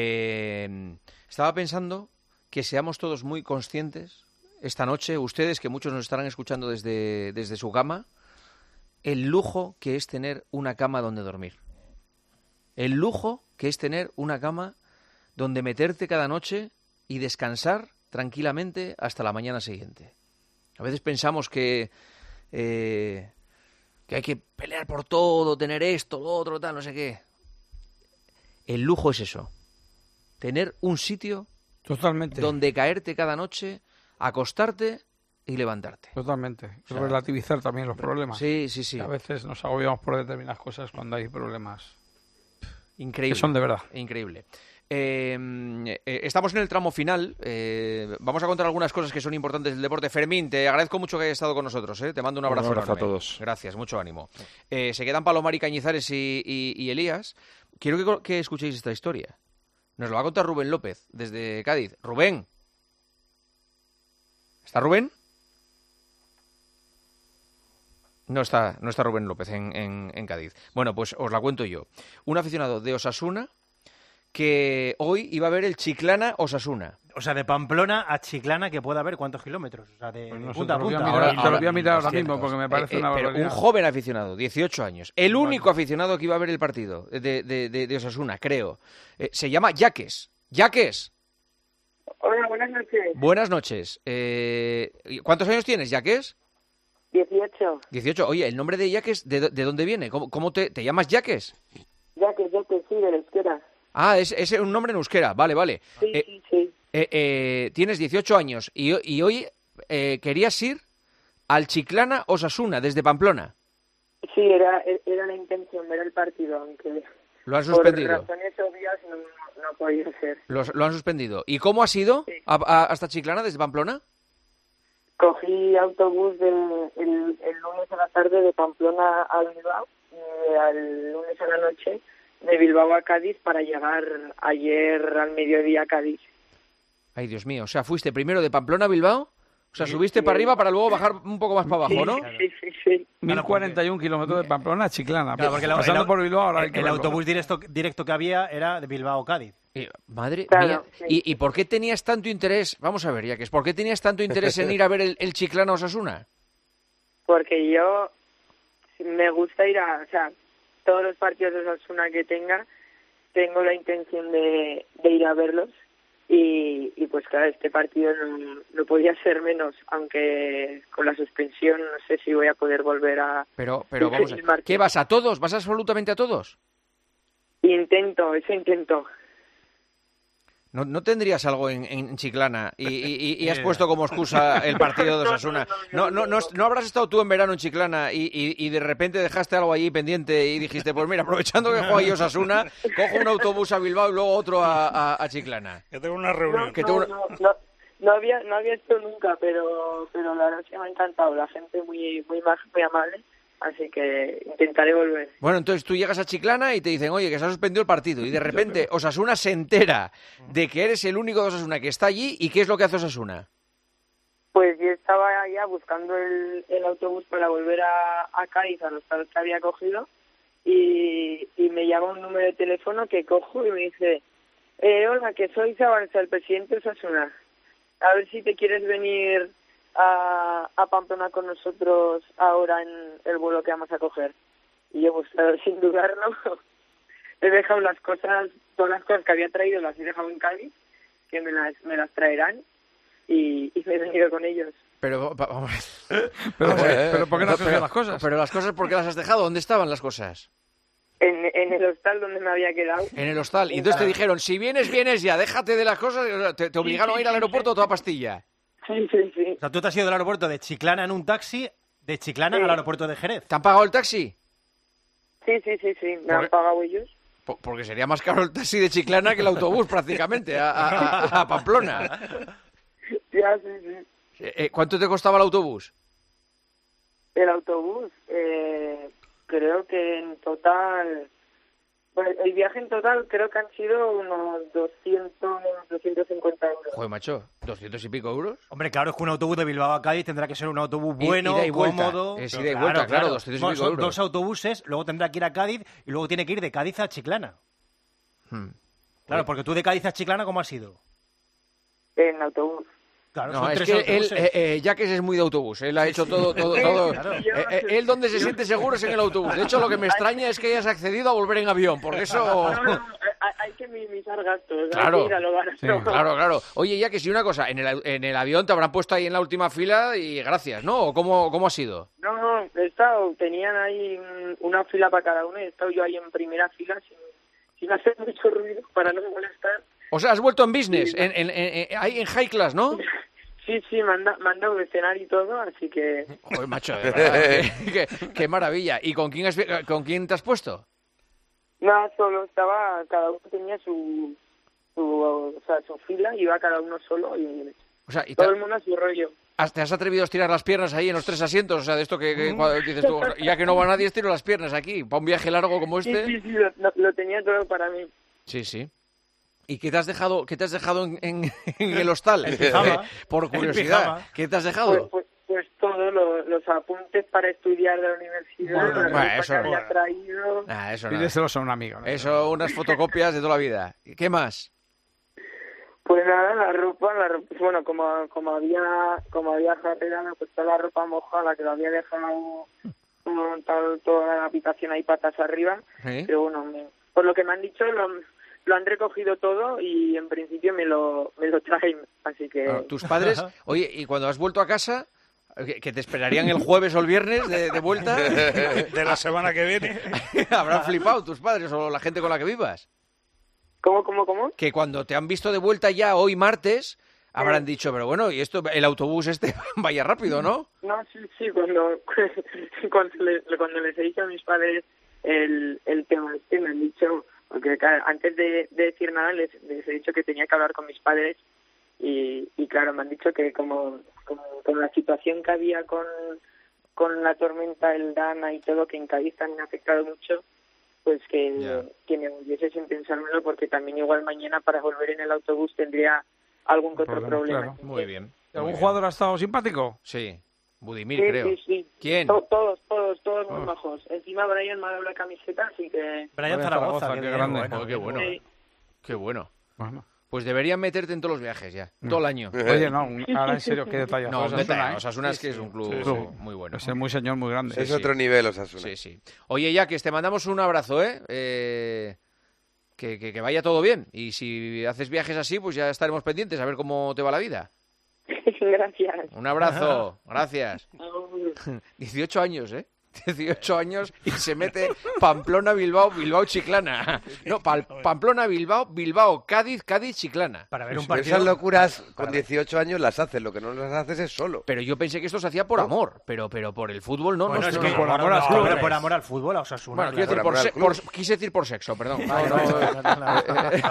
Eh, estaba pensando que seamos todos muy conscientes esta noche, ustedes que muchos nos estarán escuchando desde, desde su cama, el lujo que es tener una cama donde dormir. El lujo que es tener una cama donde meterte cada noche y descansar tranquilamente hasta la mañana siguiente. A veces pensamos que eh, que hay que pelear por todo, tener esto, lo otro, tal, no sé qué. El lujo es eso, tener un sitio Totalmente. donde caerte cada noche, acostarte y levantarte. Totalmente. O sea, relativizar también los problemas. Sí, sí, sí. A veces nos agobiamos por determinadas cosas cuando hay problemas. Increíble. Que son de verdad. Increíble. Eh, eh, estamos en el tramo final. Eh, vamos a contar algunas cosas que son importantes del deporte. Fermín, te agradezco mucho que hayas estado con nosotros. ¿eh? Te mando un abrazo, Un abrazo enorme. a todos. Gracias, mucho ánimo. Eh, se quedan Palomar y Cañizares y, y, y Elías. Quiero que, que escuchéis esta historia. Nos lo va a contar Rubén López, desde Cádiz. Rubén. ¿Está Rubén? No está, no está Rubén López en, en, en Cádiz. Bueno, pues os la cuento yo. Un aficionado de Osasuna que hoy iba a ver el Chiclana-Osasuna. O sea, de Pamplona a Chiclana, que puede haber ¿cuántos kilómetros? O sea, de, Pues de punta a punta. Mirar, ahora, te lo voy a mirar ahora mismo porque me parece eh, eh, una pero barbaridad. un joven aficionado, dieciocho años. El único bueno. aficionado que iba a ver el partido de, de, de, de Osasuna, creo. Eh, se llama Yaques. Yaques. Hola, buenas noches. Buenas noches. Eh, ¿Cuántos años tienes, Yaques? dieciocho. dieciocho. Oye, ¿el nombre de Yaques de, de dónde viene? ¿Cómo, cómo te, te llamas Yaques? Yaques, Yaques, sí, de la euskera. Ah, es, es un nombre en euskera. Vale, vale. Sí, eh, sí, sí. Eh, eh, tienes dieciocho años y, y hoy eh, querías ir al Chiclana Osasuna desde Pamplona. Sí, era, era la intención ver el partido, aunque lo han suspendido. Por razones obvias no, no podía ser. Lo, lo han suspendido. ¿Y cómo ha sido sí. a, a, hasta Chiclana desde Pamplona? Cogí autobús de, el, el lunes a la tarde de Pamplona a Bilbao y al lunes a la noche de Bilbao a Cádiz para llegar ayer al mediodía a Cádiz. Ay, Dios mío. O sea, fuiste primero de Pamplona a Bilbao, o sea, subiste sí, para arriba para luego bajar un poco más para abajo, sí, ¿no? Sí, sí, sí. mil cuarenta y uno kilómetros de Pamplona a Chiclana. Claro, porque pasando el, por Bilbao ahora hay el, que el verlo. autobús directo, directo que había era de Bilbao a Cádiz. Eh, madre claro, mía. Sí. ¿Y, ¿Y por qué tenías tanto interés? Vamos a ver, Yaques, ¿por qué tenías tanto interés en ir a ver el, el Chiclana Osasuna? Porque yo me gusta ir a, o sea, todos los partidos de Osasuna que tenga, tengo la intención de, de ir a verlos y, y pues claro, este partido no, no podía ser menos, aunque con la suspensión no sé si voy a poder volver a... Pero, pero vamos a... ¿Qué vas a todos? ¿Vas absolutamente a todos? Intento, eso intento. ¿No, no tendrías algo en, en Chiclana y, y, y has puesto como excusa el partido de Osasuna? ¿No, no, no, no habrás estado tú en verano en Chiclana y, y, y de repente dejaste algo allí pendiente y dijiste, pues mira, aprovechando que juego ahí Osasuna, cojo un autobús a Bilbao y luego otro a, a, a Chiclana? Que tengo una reunión. No, que no, tengo una... no, no, no había no había esto nunca, pero pero la verdad es que me ha encantado, la gente muy muy maja, muy amable. Así que intentaré volver. Bueno, entonces tú llegas a Chiclana y te dicen, oye, que se ha suspendido el partido. Y de repente Osasuna se entera de que eres el único de Osasuna que está allí. ¿Y qué es lo que hace Osasuna? Pues yo estaba ya buscando el, el autobús para volver a, a Cádiz, a los que había cogido. Y, y me llama un número de teléfono que cojo y me dice, eh, hola, que soy Zabalza, el presidente de Osasuna. A ver si te quieres venir... A, a Pamplona con nosotros ahora en el vuelo que vamos a coger. Y yo, pues sin dudarlo, he dejado las cosas, todas las cosas que había traído las he dejado en Cádiz, que me las me las traerán, y, y me he venido con ellos. Pero, vamos. pero, pero, pero ¿por qué no has cogido las cosas? Pero las cosas, ¿por qué las has dejado? ¿Dónde estaban las cosas? En, en el hostal donde me había quedado. En el hostal. Y entonces te dijeron, si vienes, vienes ya, déjate de las cosas. Te, te obligaron a ir al aeropuerto a toda pastilla. Sí, sí, sí. O sea, tú te has ido del aeropuerto de Chiclana en un taxi, de Chiclana sí. al aeropuerto de Jerez. ¿Te han pagado el taxi? Sí, sí, sí, sí. Me han pagado ellos. Porque sería más caro el taxi de Chiclana que el autobús, prácticamente, a, a, a Pamplona. Ya, sí, sí. Eh, ¿Cuánto te costaba el autobús? El autobús, eh, creo que en total... Bueno, el viaje en total creo que han sido unos doscientos, doscientos cincuenta euros. Joder, macho, ¿doscientos y pico euros? Hombre, claro, es que un autobús de Bilbao a Cádiz tendrá que ser un autobús bueno, ida y vuelta. cómodo. Es ida y vuelta, claro, claro, doscientos y pico son euros. Dos autobuses, luego tendrá que ir a Cádiz y luego tiene que ir de Cádiz a Chiclana. Hmm. Claro, porque tú de Cádiz a Chiclana, ¿cómo has ido? En autobús. Claro, no, son es tres que autobuses. él, eh, eh, Yaques es muy de autobús. Él ha hecho todo, todo, todo. Claro. Eh, eh, él donde se siente seguro es en el autobús. De hecho, lo que me extraña es que hayas accedido a volver en avión, porque eso... No, no, hay que minimizar gastos. Claro, hay que ir a lo barato. Sí, claro, claro. Oye, Yaques, y una cosa, en el, en el avión te habrán puesto ahí en la última fila y gracias, ¿no? ¿O cómo, cómo ha sido? No, no, estado, tenían ahí un- una fila para cada uno y he estado yo ahí en primera fila sin, sin hacer mucho ruido para no molestar. O sea, has vuelto en business, en, en, en, en- ahí en high class, ¿no? Sí, sí, me han, da- me han dado de cenar y todo, así que... Joder, macho, de verdad, qué, qué maravilla. ¿Y con quién, has, con quién te has puesto? Nada, solo estaba, cada uno tenía su, su, o sea, su fila, iba cada uno solo y, O sea, y todo te, el mundo a su rollo. has- ¿te has atrevido a estirar las piernas ahí en los tres asientos? O sea, de esto que, que cuando dices tú, ya que no va nadie, estiro las piernas aquí, para un viaje largo como Sí, este. sí, sí, lo, lo- lo tenía todo para mí. Sí, sí. ¿Y qué te has dejado, qué te has dejado en, en- en el hostal? El pijama. Eh, Por El curiosidad, pijama. ¿qué te has Pues, dejado? pues, pues todo, lo- los apuntes para estudiar de la universidad, Bueno, la bueno, ropa eso- que había bueno. traído... Ah, eso nada. Pídeselos a un amigo. ¿no? Eso, unas fotocopias de toda la vida. ¿Y qué más? Pues nada, la ropa, la ropa, bueno, como, como había como había jarrera, pues toda la ropa mojada, que lo había dejado montado toda la habitación ahí patas arriba, ¿Sí? pero bueno, me- por lo que me han dicho, lo, lo han recogido todo y en principio me lo, me lo traen, así que... Ah, tus padres, oye, y cuando has vuelto a casa, que, que te esperarían el jueves o el viernes de, de vuelta, De la semana que viene. habrán flipado tus padres o la gente con la que vivas. ¿Cómo, cómo, cómo? Que cuando te han visto de vuelta ya hoy martes, habrán dicho, pero bueno, y esto, el autobús este vaya rápido, ¿no? No, sí, sí, cuando, cuando, le- cuando les he dicho a mis padres el, el tema este, me han dicho, porque claro, antes de, de decir nada les, les he dicho que tenía que hablar con mis padres y, y claro, me han dicho que como, como con la situación que había con, con la tormenta, el Dana y todo, que en Cádiz también ha afectado mucho, pues que, Ya. que me volviese sin pensármelo, porque también igual mañana para volver en el autobús tendría algún que otro Problema, problema. claro. Muy bien. ¿Algún muy bien. jugador ha estado simpático? Sí, Budimir, Sí, creo. sí, sí. ¿Quién? To- todos, todos, todos muy Oh. bajos. Encima Brian me ha dado la camiseta, así que... Brian Zaragoza, qué bien, grande. bueno, Joder, qué bueno. Sí. Qué bueno. Bueno. Pues deberían meterte en todos los viajes ya, todo el año. Oye, no, un- ahora en serio, qué detalle. No, un detalle. ¿eh? Osasuna es que es un club Sí, sí. muy bueno. Es muy señor, muy grande. Es sí. otro nivel, Osasuna. Sí, sí. Oye, ya que te mandamos un abrazo, ¿eh? Eh, que, que, que vaya todo bien. Y si haces viajes así, pues ya estaremos pendientes a ver cómo te va la vida. Gracias. Un abrazo, gracias. dieciocho años, ¿eh? dieciocho años y se mete Pamplona, Bilbao, Bilbao, Chiclana. No, Pal- Pamplona, Bilbao, Bilbao, Cádiz, Cádiz, Chiclana. Para ver un Pero partido... esas locuras con dieciocho años las haces, lo que no las haces es solo. Pero yo pensé que esto se hacía por amor, pero, pero por el fútbol no. Bueno, no, es no, que no. por por amor amor, al club. por amor al fútbol, a Osasuna. Bueno, quiero decir Por por amor se- al club. por- quise decir por sexo, perdón. No, Vale, no, vale,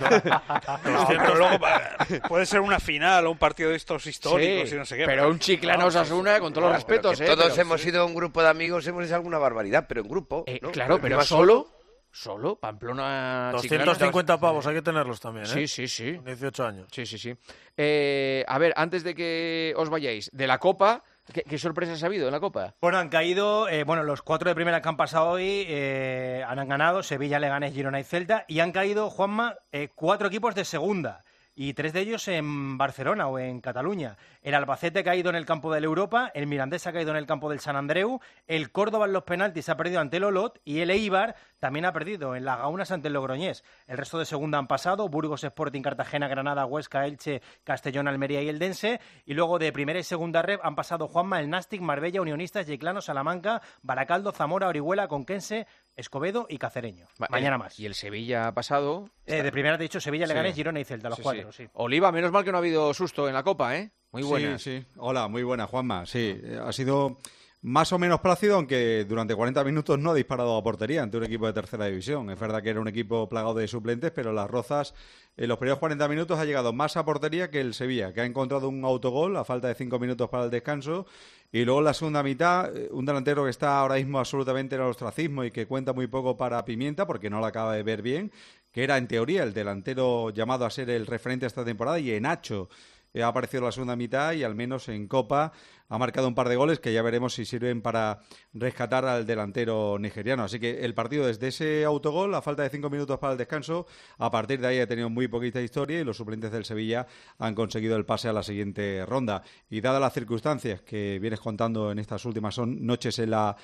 Pero luego eh, puede ser una final o un partido de estos históricos Sí, y no sé qué. pero un Chiclana Osasuna, con todos los Pero respetos, que ¿eh? todos Pero- hemos sido un grupo de amigos, hemos hecho alguna barbaridad, pero en grupo. Eh, ¿no? claro, pero encima solo, solo, Pamplona, doscientos Chiclana. cincuenta pavos, hay que tenerlos también, ¿eh? Sí, sí, sí. Con dieciocho años. Sí, sí, sí. Eh, a ver, antes de que os vayáis, de la Copa, ¿qué, qué sorpresas ha habido en la Copa? Bueno, han caído, eh, bueno, los cuatro de primera que han pasado hoy eh, han ganado, Sevilla, Leganés, Girona y Celta, y han caído, Juanma, eh, cuatro equipos de segunda, y tres de ellos en Barcelona o en Cataluña. El Albacete ha caído en el campo del Europa, el Mirandés ha caído en el campo del San Andreu, el Córdoba en los penaltis ha perdido ante el Olot y el Eibar también ha perdido en las Gaunas ante el Logroñés. El resto de segunda han pasado, Burgos, Sporting, Cartagena, Granada, Huesca, Elche, Castellón, Almería y Eldense. Y luego de primera y segunda red han pasado Juanma, el Nastic, Marbella, Unionistas, Yeclano, Salamanca, Baracaldo, Zamora, Orihuela, Conquense, Escobedo y Cacereño. Va, Mañana el- más. Y el Sevilla ha pasado. Eh, de primera te he dicho Sevilla, Sí. Leganés, Girona y Celta, los Sí, cuatro, sí. sí. Oliva, menos mal que no ha habido susto en la Copa, ¿eh? Muy buena. Sí, sí. Hola, muy buena, Juanma. Sí, eh, ha sido más o menos plácido, aunque durante cuarenta minutos no ha disparado a portería ante un equipo de tercera división. Es verdad que era un equipo plagado de suplentes, pero Las Rozas en los primeros cuarenta minutos ha llegado más a portería que el Sevilla, que ha encontrado un autogol a falta de cinco minutos para el descanso. Y luego en la segunda mitad, eh, un delantero que está ahora mismo absolutamente en el ostracismo y que cuenta muy poco para Pimienta, porque no la acaba de ver bien, que era en teoría el delantero llamado a ser el referente esta temporada, y Enacho eh, ha aparecido en la segunda mitad y al menos en Copa ha marcado un par de goles que ya veremos si sirven para rescatar al delantero nigeriano. Así que el partido desde ese autogol, a falta de cinco minutos para el descanso, a partir de ahí ha tenido muy poquita historia y los suplentes del Sevilla han conseguido el pase a la siguiente ronda. Y dadas las circunstancias que vienes contando en estas últimas son noches en la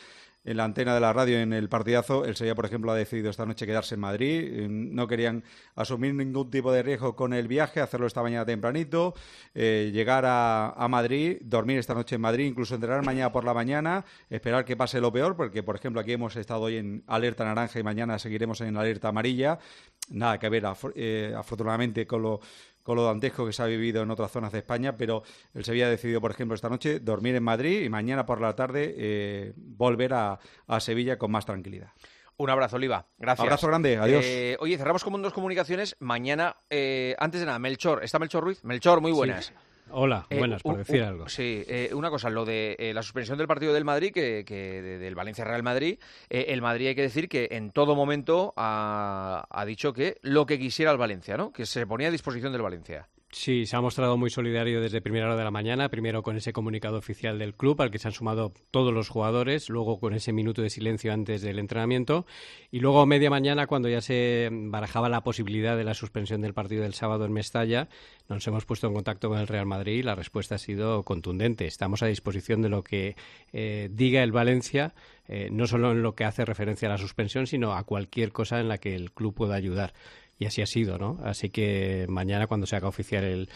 en la antena de la radio en el partidazo. El Sevilla, por ejemplo, ha decidido esta noche quedarse en Madrid. No querían asumir ningún tipo de riesgo con el viaje, hacerlo esta mañana tempranito, eh, llegar a, a Madrid, dormir esta noche en Madrid, incluso entrenar mañana por la mañana, esperar que pase lo peor, porque, por ejemplo, aquí hemos estado hoy en alerta naranja y mañana seguiremos en alerta amarilla. Nada que ver, af- eh, afortunadamente, con lo con lo dantesco que se ha vivido en otras zonas de España, pero el Sevilla ha decidido, por ejemplo, esta noche dormir en Madrid y mañana por la tarde eh, volver a, a Sevilla con más tranquilidad. Un abrazo, Oliva. Gracias. Abrazo grande. Adiós. Eh, oye, cerramos con dos comunicaciones. Mañana, eh, antes de nada, Melchor. ¿Está Melchor Ruiz? Melchor, muy buenas. Sí. Hola, Eh, buenas, por un- decir un- algo. Sí, eh, una cosa, lo de eh, la suspensión del partido del Madrid, que, que de- del Valencia-Real Madrid, eh, el Madrid hay que decir que en todo momento ha, ha dicho que lo que quisiera el Valencia, ¿no? Que se ponía a disposición del Valencia. Sí, se ha mostrado muy solidario desde primera hora de la mañana, primero con ese comunicado oficial del club al que se han sumado todos los jugadores, luego con ese minuto de silencio antes del entrenamiento y luego a media mañana, cuando ya se barajaba la posibilidad de la suspensión del partido del sábado en Mestalla, nos hemos puesto en contacto con el Real Madrid y la respuesta ha sido contundente. Estamos a disposición de lo que eh, diga el Valencia, eh, no solo en lo que hace referencia a la suspensión, sino a cualquier cosa en la que el club pueda ayudar. Y así ha sido, ¿no? Así que mañana, cuando se haga oficial el,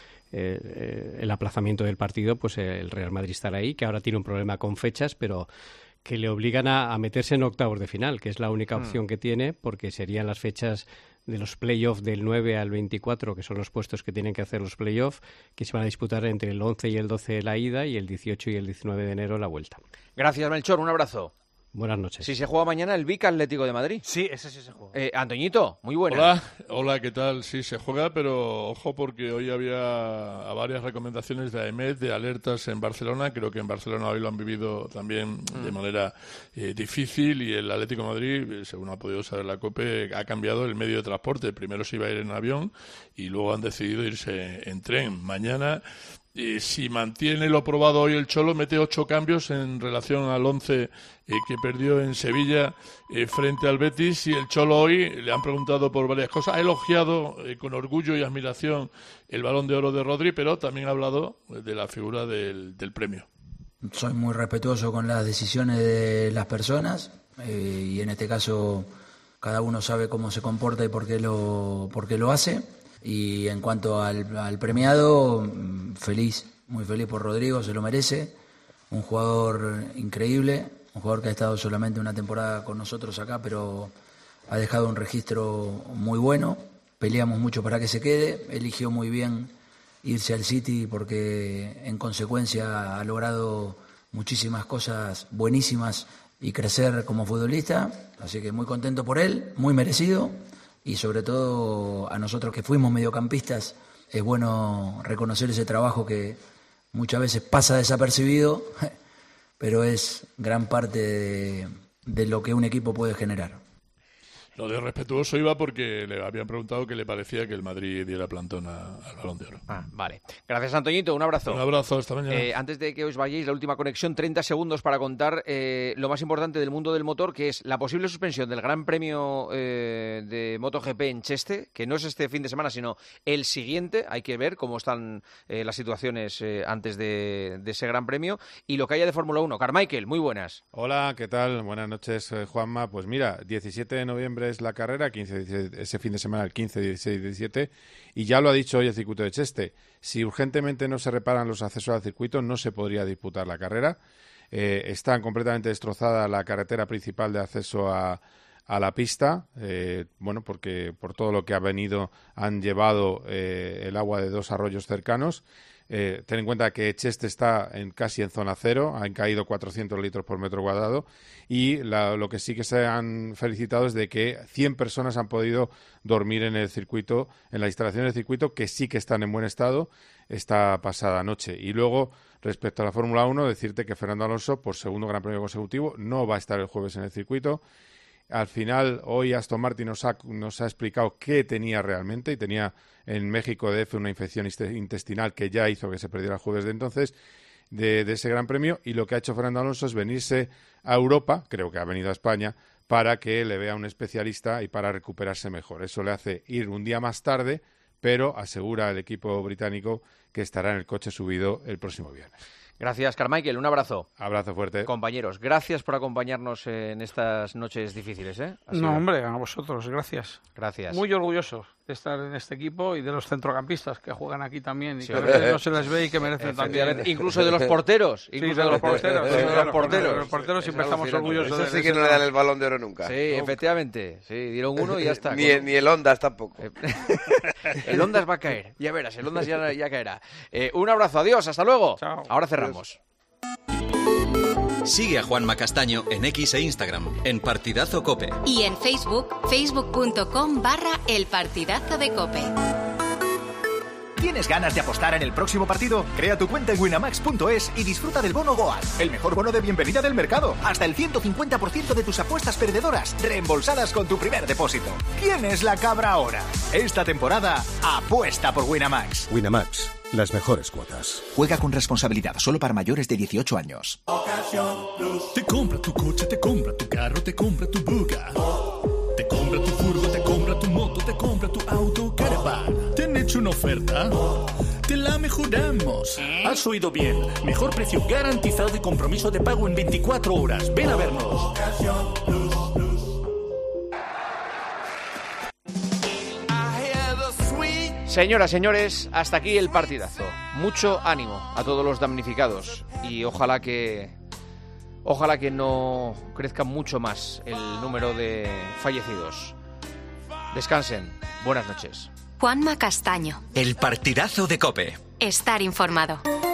eh, el aplazamiento del partido, pues el Real Madrid estará ahí, que ahora tiene un problema con fechas, pero que le obligan a, a meterse en octavos de final, que es la única opción Mm. que tiene, porque serían las fechas de los playoffs del nueve al veinticuatro, que son los puestos que tienen que hacer los playoffs, que se van a disputar entre el once y el doce la ida y el dieciocho y el diecinueve de enero la vuelta. Gracias, Melchor. Un abrazo. Buenas noches. Si se juega mañana el Vic Atlético de Madrid. Sí, ese sí se juega. Eh, Antoñito, muy buena. Hola, hola, ¿qué tal? Sí, se juega, pero ojo porque hoy había varias recomendaciones de A E M E D, de alertas en Barcelona. Creo que en Barcelona hoy lo han vivido también de Mm. manera eh, difícil y el Atlético de Madrid, eh, según ha podido saber la COPE, ha cambiado el medio de transporte. Primero se iba a ir en avión y luego han decidido irse en tren. Mañana, eh, si mantiene lo probado hoy el Cholo, mete ocho cambios en relación al once eh, que perdió en Sevilla eh, frente al Betis, y el Cholo hoy le han preguntado por varias cosas. Ha elogiado eh, con orgullo y admiración el Balón de Oro de Rodri, pero también ha hablado de la figura del, del premio. Soy muy respetuoso con las decisiones de las personas eh, y en este caso cada uno sabe cómo se comporta y por qué lo, por qué lo hace. Y en cuanto al, al premiado, feliz, muy feliz por Rodrigo, se lo merece. Un jugador increíble, un jugador que ha estado solamente una temporada con nosotros acá, pero ha dejado un registro muy bueno. Peleamos mucho para que se quede, eligió muy bien irse al City porque en consecuencia ha logrado muchísimas cosas buenísimas y crecer como futbolista. Así que muy contento por él, muy merecido. Y sobre todo a nosotros que fuimos mediocampistas es bueno reconocer ese trabajo que muchas veces pasa desapercibido, pero es gran parte de, de lo que un equipo puede generar. Lo de respetuoso iba porque le habían preguntado qué le parecía que el Madrid diera plantón a- al Balón de Oro. Ah, vale. Gracias, Antoñito. Un abrazo. Un abrazo, hasta mañana. Eh, antes de que os vayáis, la última conexión, treinta segundos para contar eh, lo más importante del mundo del motor, que es la posible suspensión del Gran Premio eh, de MotoGP en Cheste, que no es este fin de semana, sino el siguiente. Hay que ver cómo están eh, las situaciones eh, antes de, de ese Gran Premio. Y lo que haya de Fórmula uno. Carmichael, muy buenas. Hola, ¿qué tal? Buenas noches, eh, Juanma. Pues mira, diecisiete de noviembre es la carrera, quince, diecisiete, ese fin de semana, el quince, dieciséis, diecisiete, y ya lo ha dicho hoy el circuito de Cheste. Si urgentemente no se reparan los accesos al circuito, no se podría disputar la carrera. Eh, está completamente destrozada la carretera principal de acceso a, a la pista, eh, bueno, porque por todo lo que ha venido han llevado eh, el agua de dos arroyos cercanos. Eh, ten en cuenta que Cheste está en, casi en zona cero, han caído cuatrocientos litros por metro cuadrado, y la, lo que sí que se han felicitado es de que cien personas han podido dormir en el circuito, en la instalación del circuito, que sí que están en buen estado esta pasada noche. Y luego, respecto a la Fórmula uno, decirte que Fernando Alonso, por segundo Gran Premio consecutivo, no va a estar el jueves en el circuito. Al final, hoy Aston Martin nos ha, nos ha explicado qué tenía realmente, y tenía en México D F una infección intestinal que ya hizo que se perdiera el jueves de entonces de, de ese Gran Premio, y lo que ha hecho Fernando Alonso es venirse a Europa, creo que ha venido a España, para que le vea un especialista y para recuperarse mejor. Eso le hace ir un día más tarde, pero asegura el equipo británico que estará en el coche subido el próximo viernes. Gracias, Carmichael. Un abrazo. Abrazo fuerte. Compañeros, gracias por acompañarnos en estas noches difíciles, ¿eh? Ha sido... No, hombre, a vosotros, gracias. Gracias. Muy orgulloso de estar en este equipo y de los centrocampistas que juegan aquí también y sí, que a veces no se les ve y que merecen también. Incluso de los porteros. Incluso sí, de los porteros. Sí, de los porteros. De los porteros siempre estamos orgullosos. Eso sí que no le dan el Balón de Oro nunca. Sí, efectivamente. Sí, dieron uno y ya está. ni, el, ni el Ondas tampoco. El Ondas va a caer. Ya verás, el Ondas ya, ya caerá. Eh, un abrazo, adiós, hasta luego. Chao. Ahora cerramos. Sigue a Juanma Castaño en X e Instagram, en Partidazo Cope. Y en Facebook, facebook.com barra El Partidazo de Cope. ¿Tienes ganas de apostar en el próximo partido? Crea tu cuenta en winamax punto es y disfruta del bono Goal, el mejor bono de bienvenida del mercado. Hasta el ciento cincuenta por ciento de tus apuestas perdedoras reembolsadas con tu primer depósito. ¿Quién es la cabra ahora? Esta temporada, apuesta por Winamax. Winamax, las mejores cuotas. Juega con responsabilidad, solo para mayores de dieciocho años. Te compra tu coche, te compra tu carro, te compra tu buga. Te compra tu furgo, te compra tu moto, te compra tu auto, caravan. ¿Te han hecho una oferta? Te la mejoramos. Has oído bien. Mejor precio garantizado y compromiso de pago en veinticuatro horas. Ven a vernos. Señoras, señores, hasta aquí el partidazo. Mucho ánimo a todos los damnificados y ojalá que... Ojalá que no crezca mucho más el número de fallecidos. Descansen. Buenas noches. Juanma Castaño. El Partidazo de Cope. Estar informado.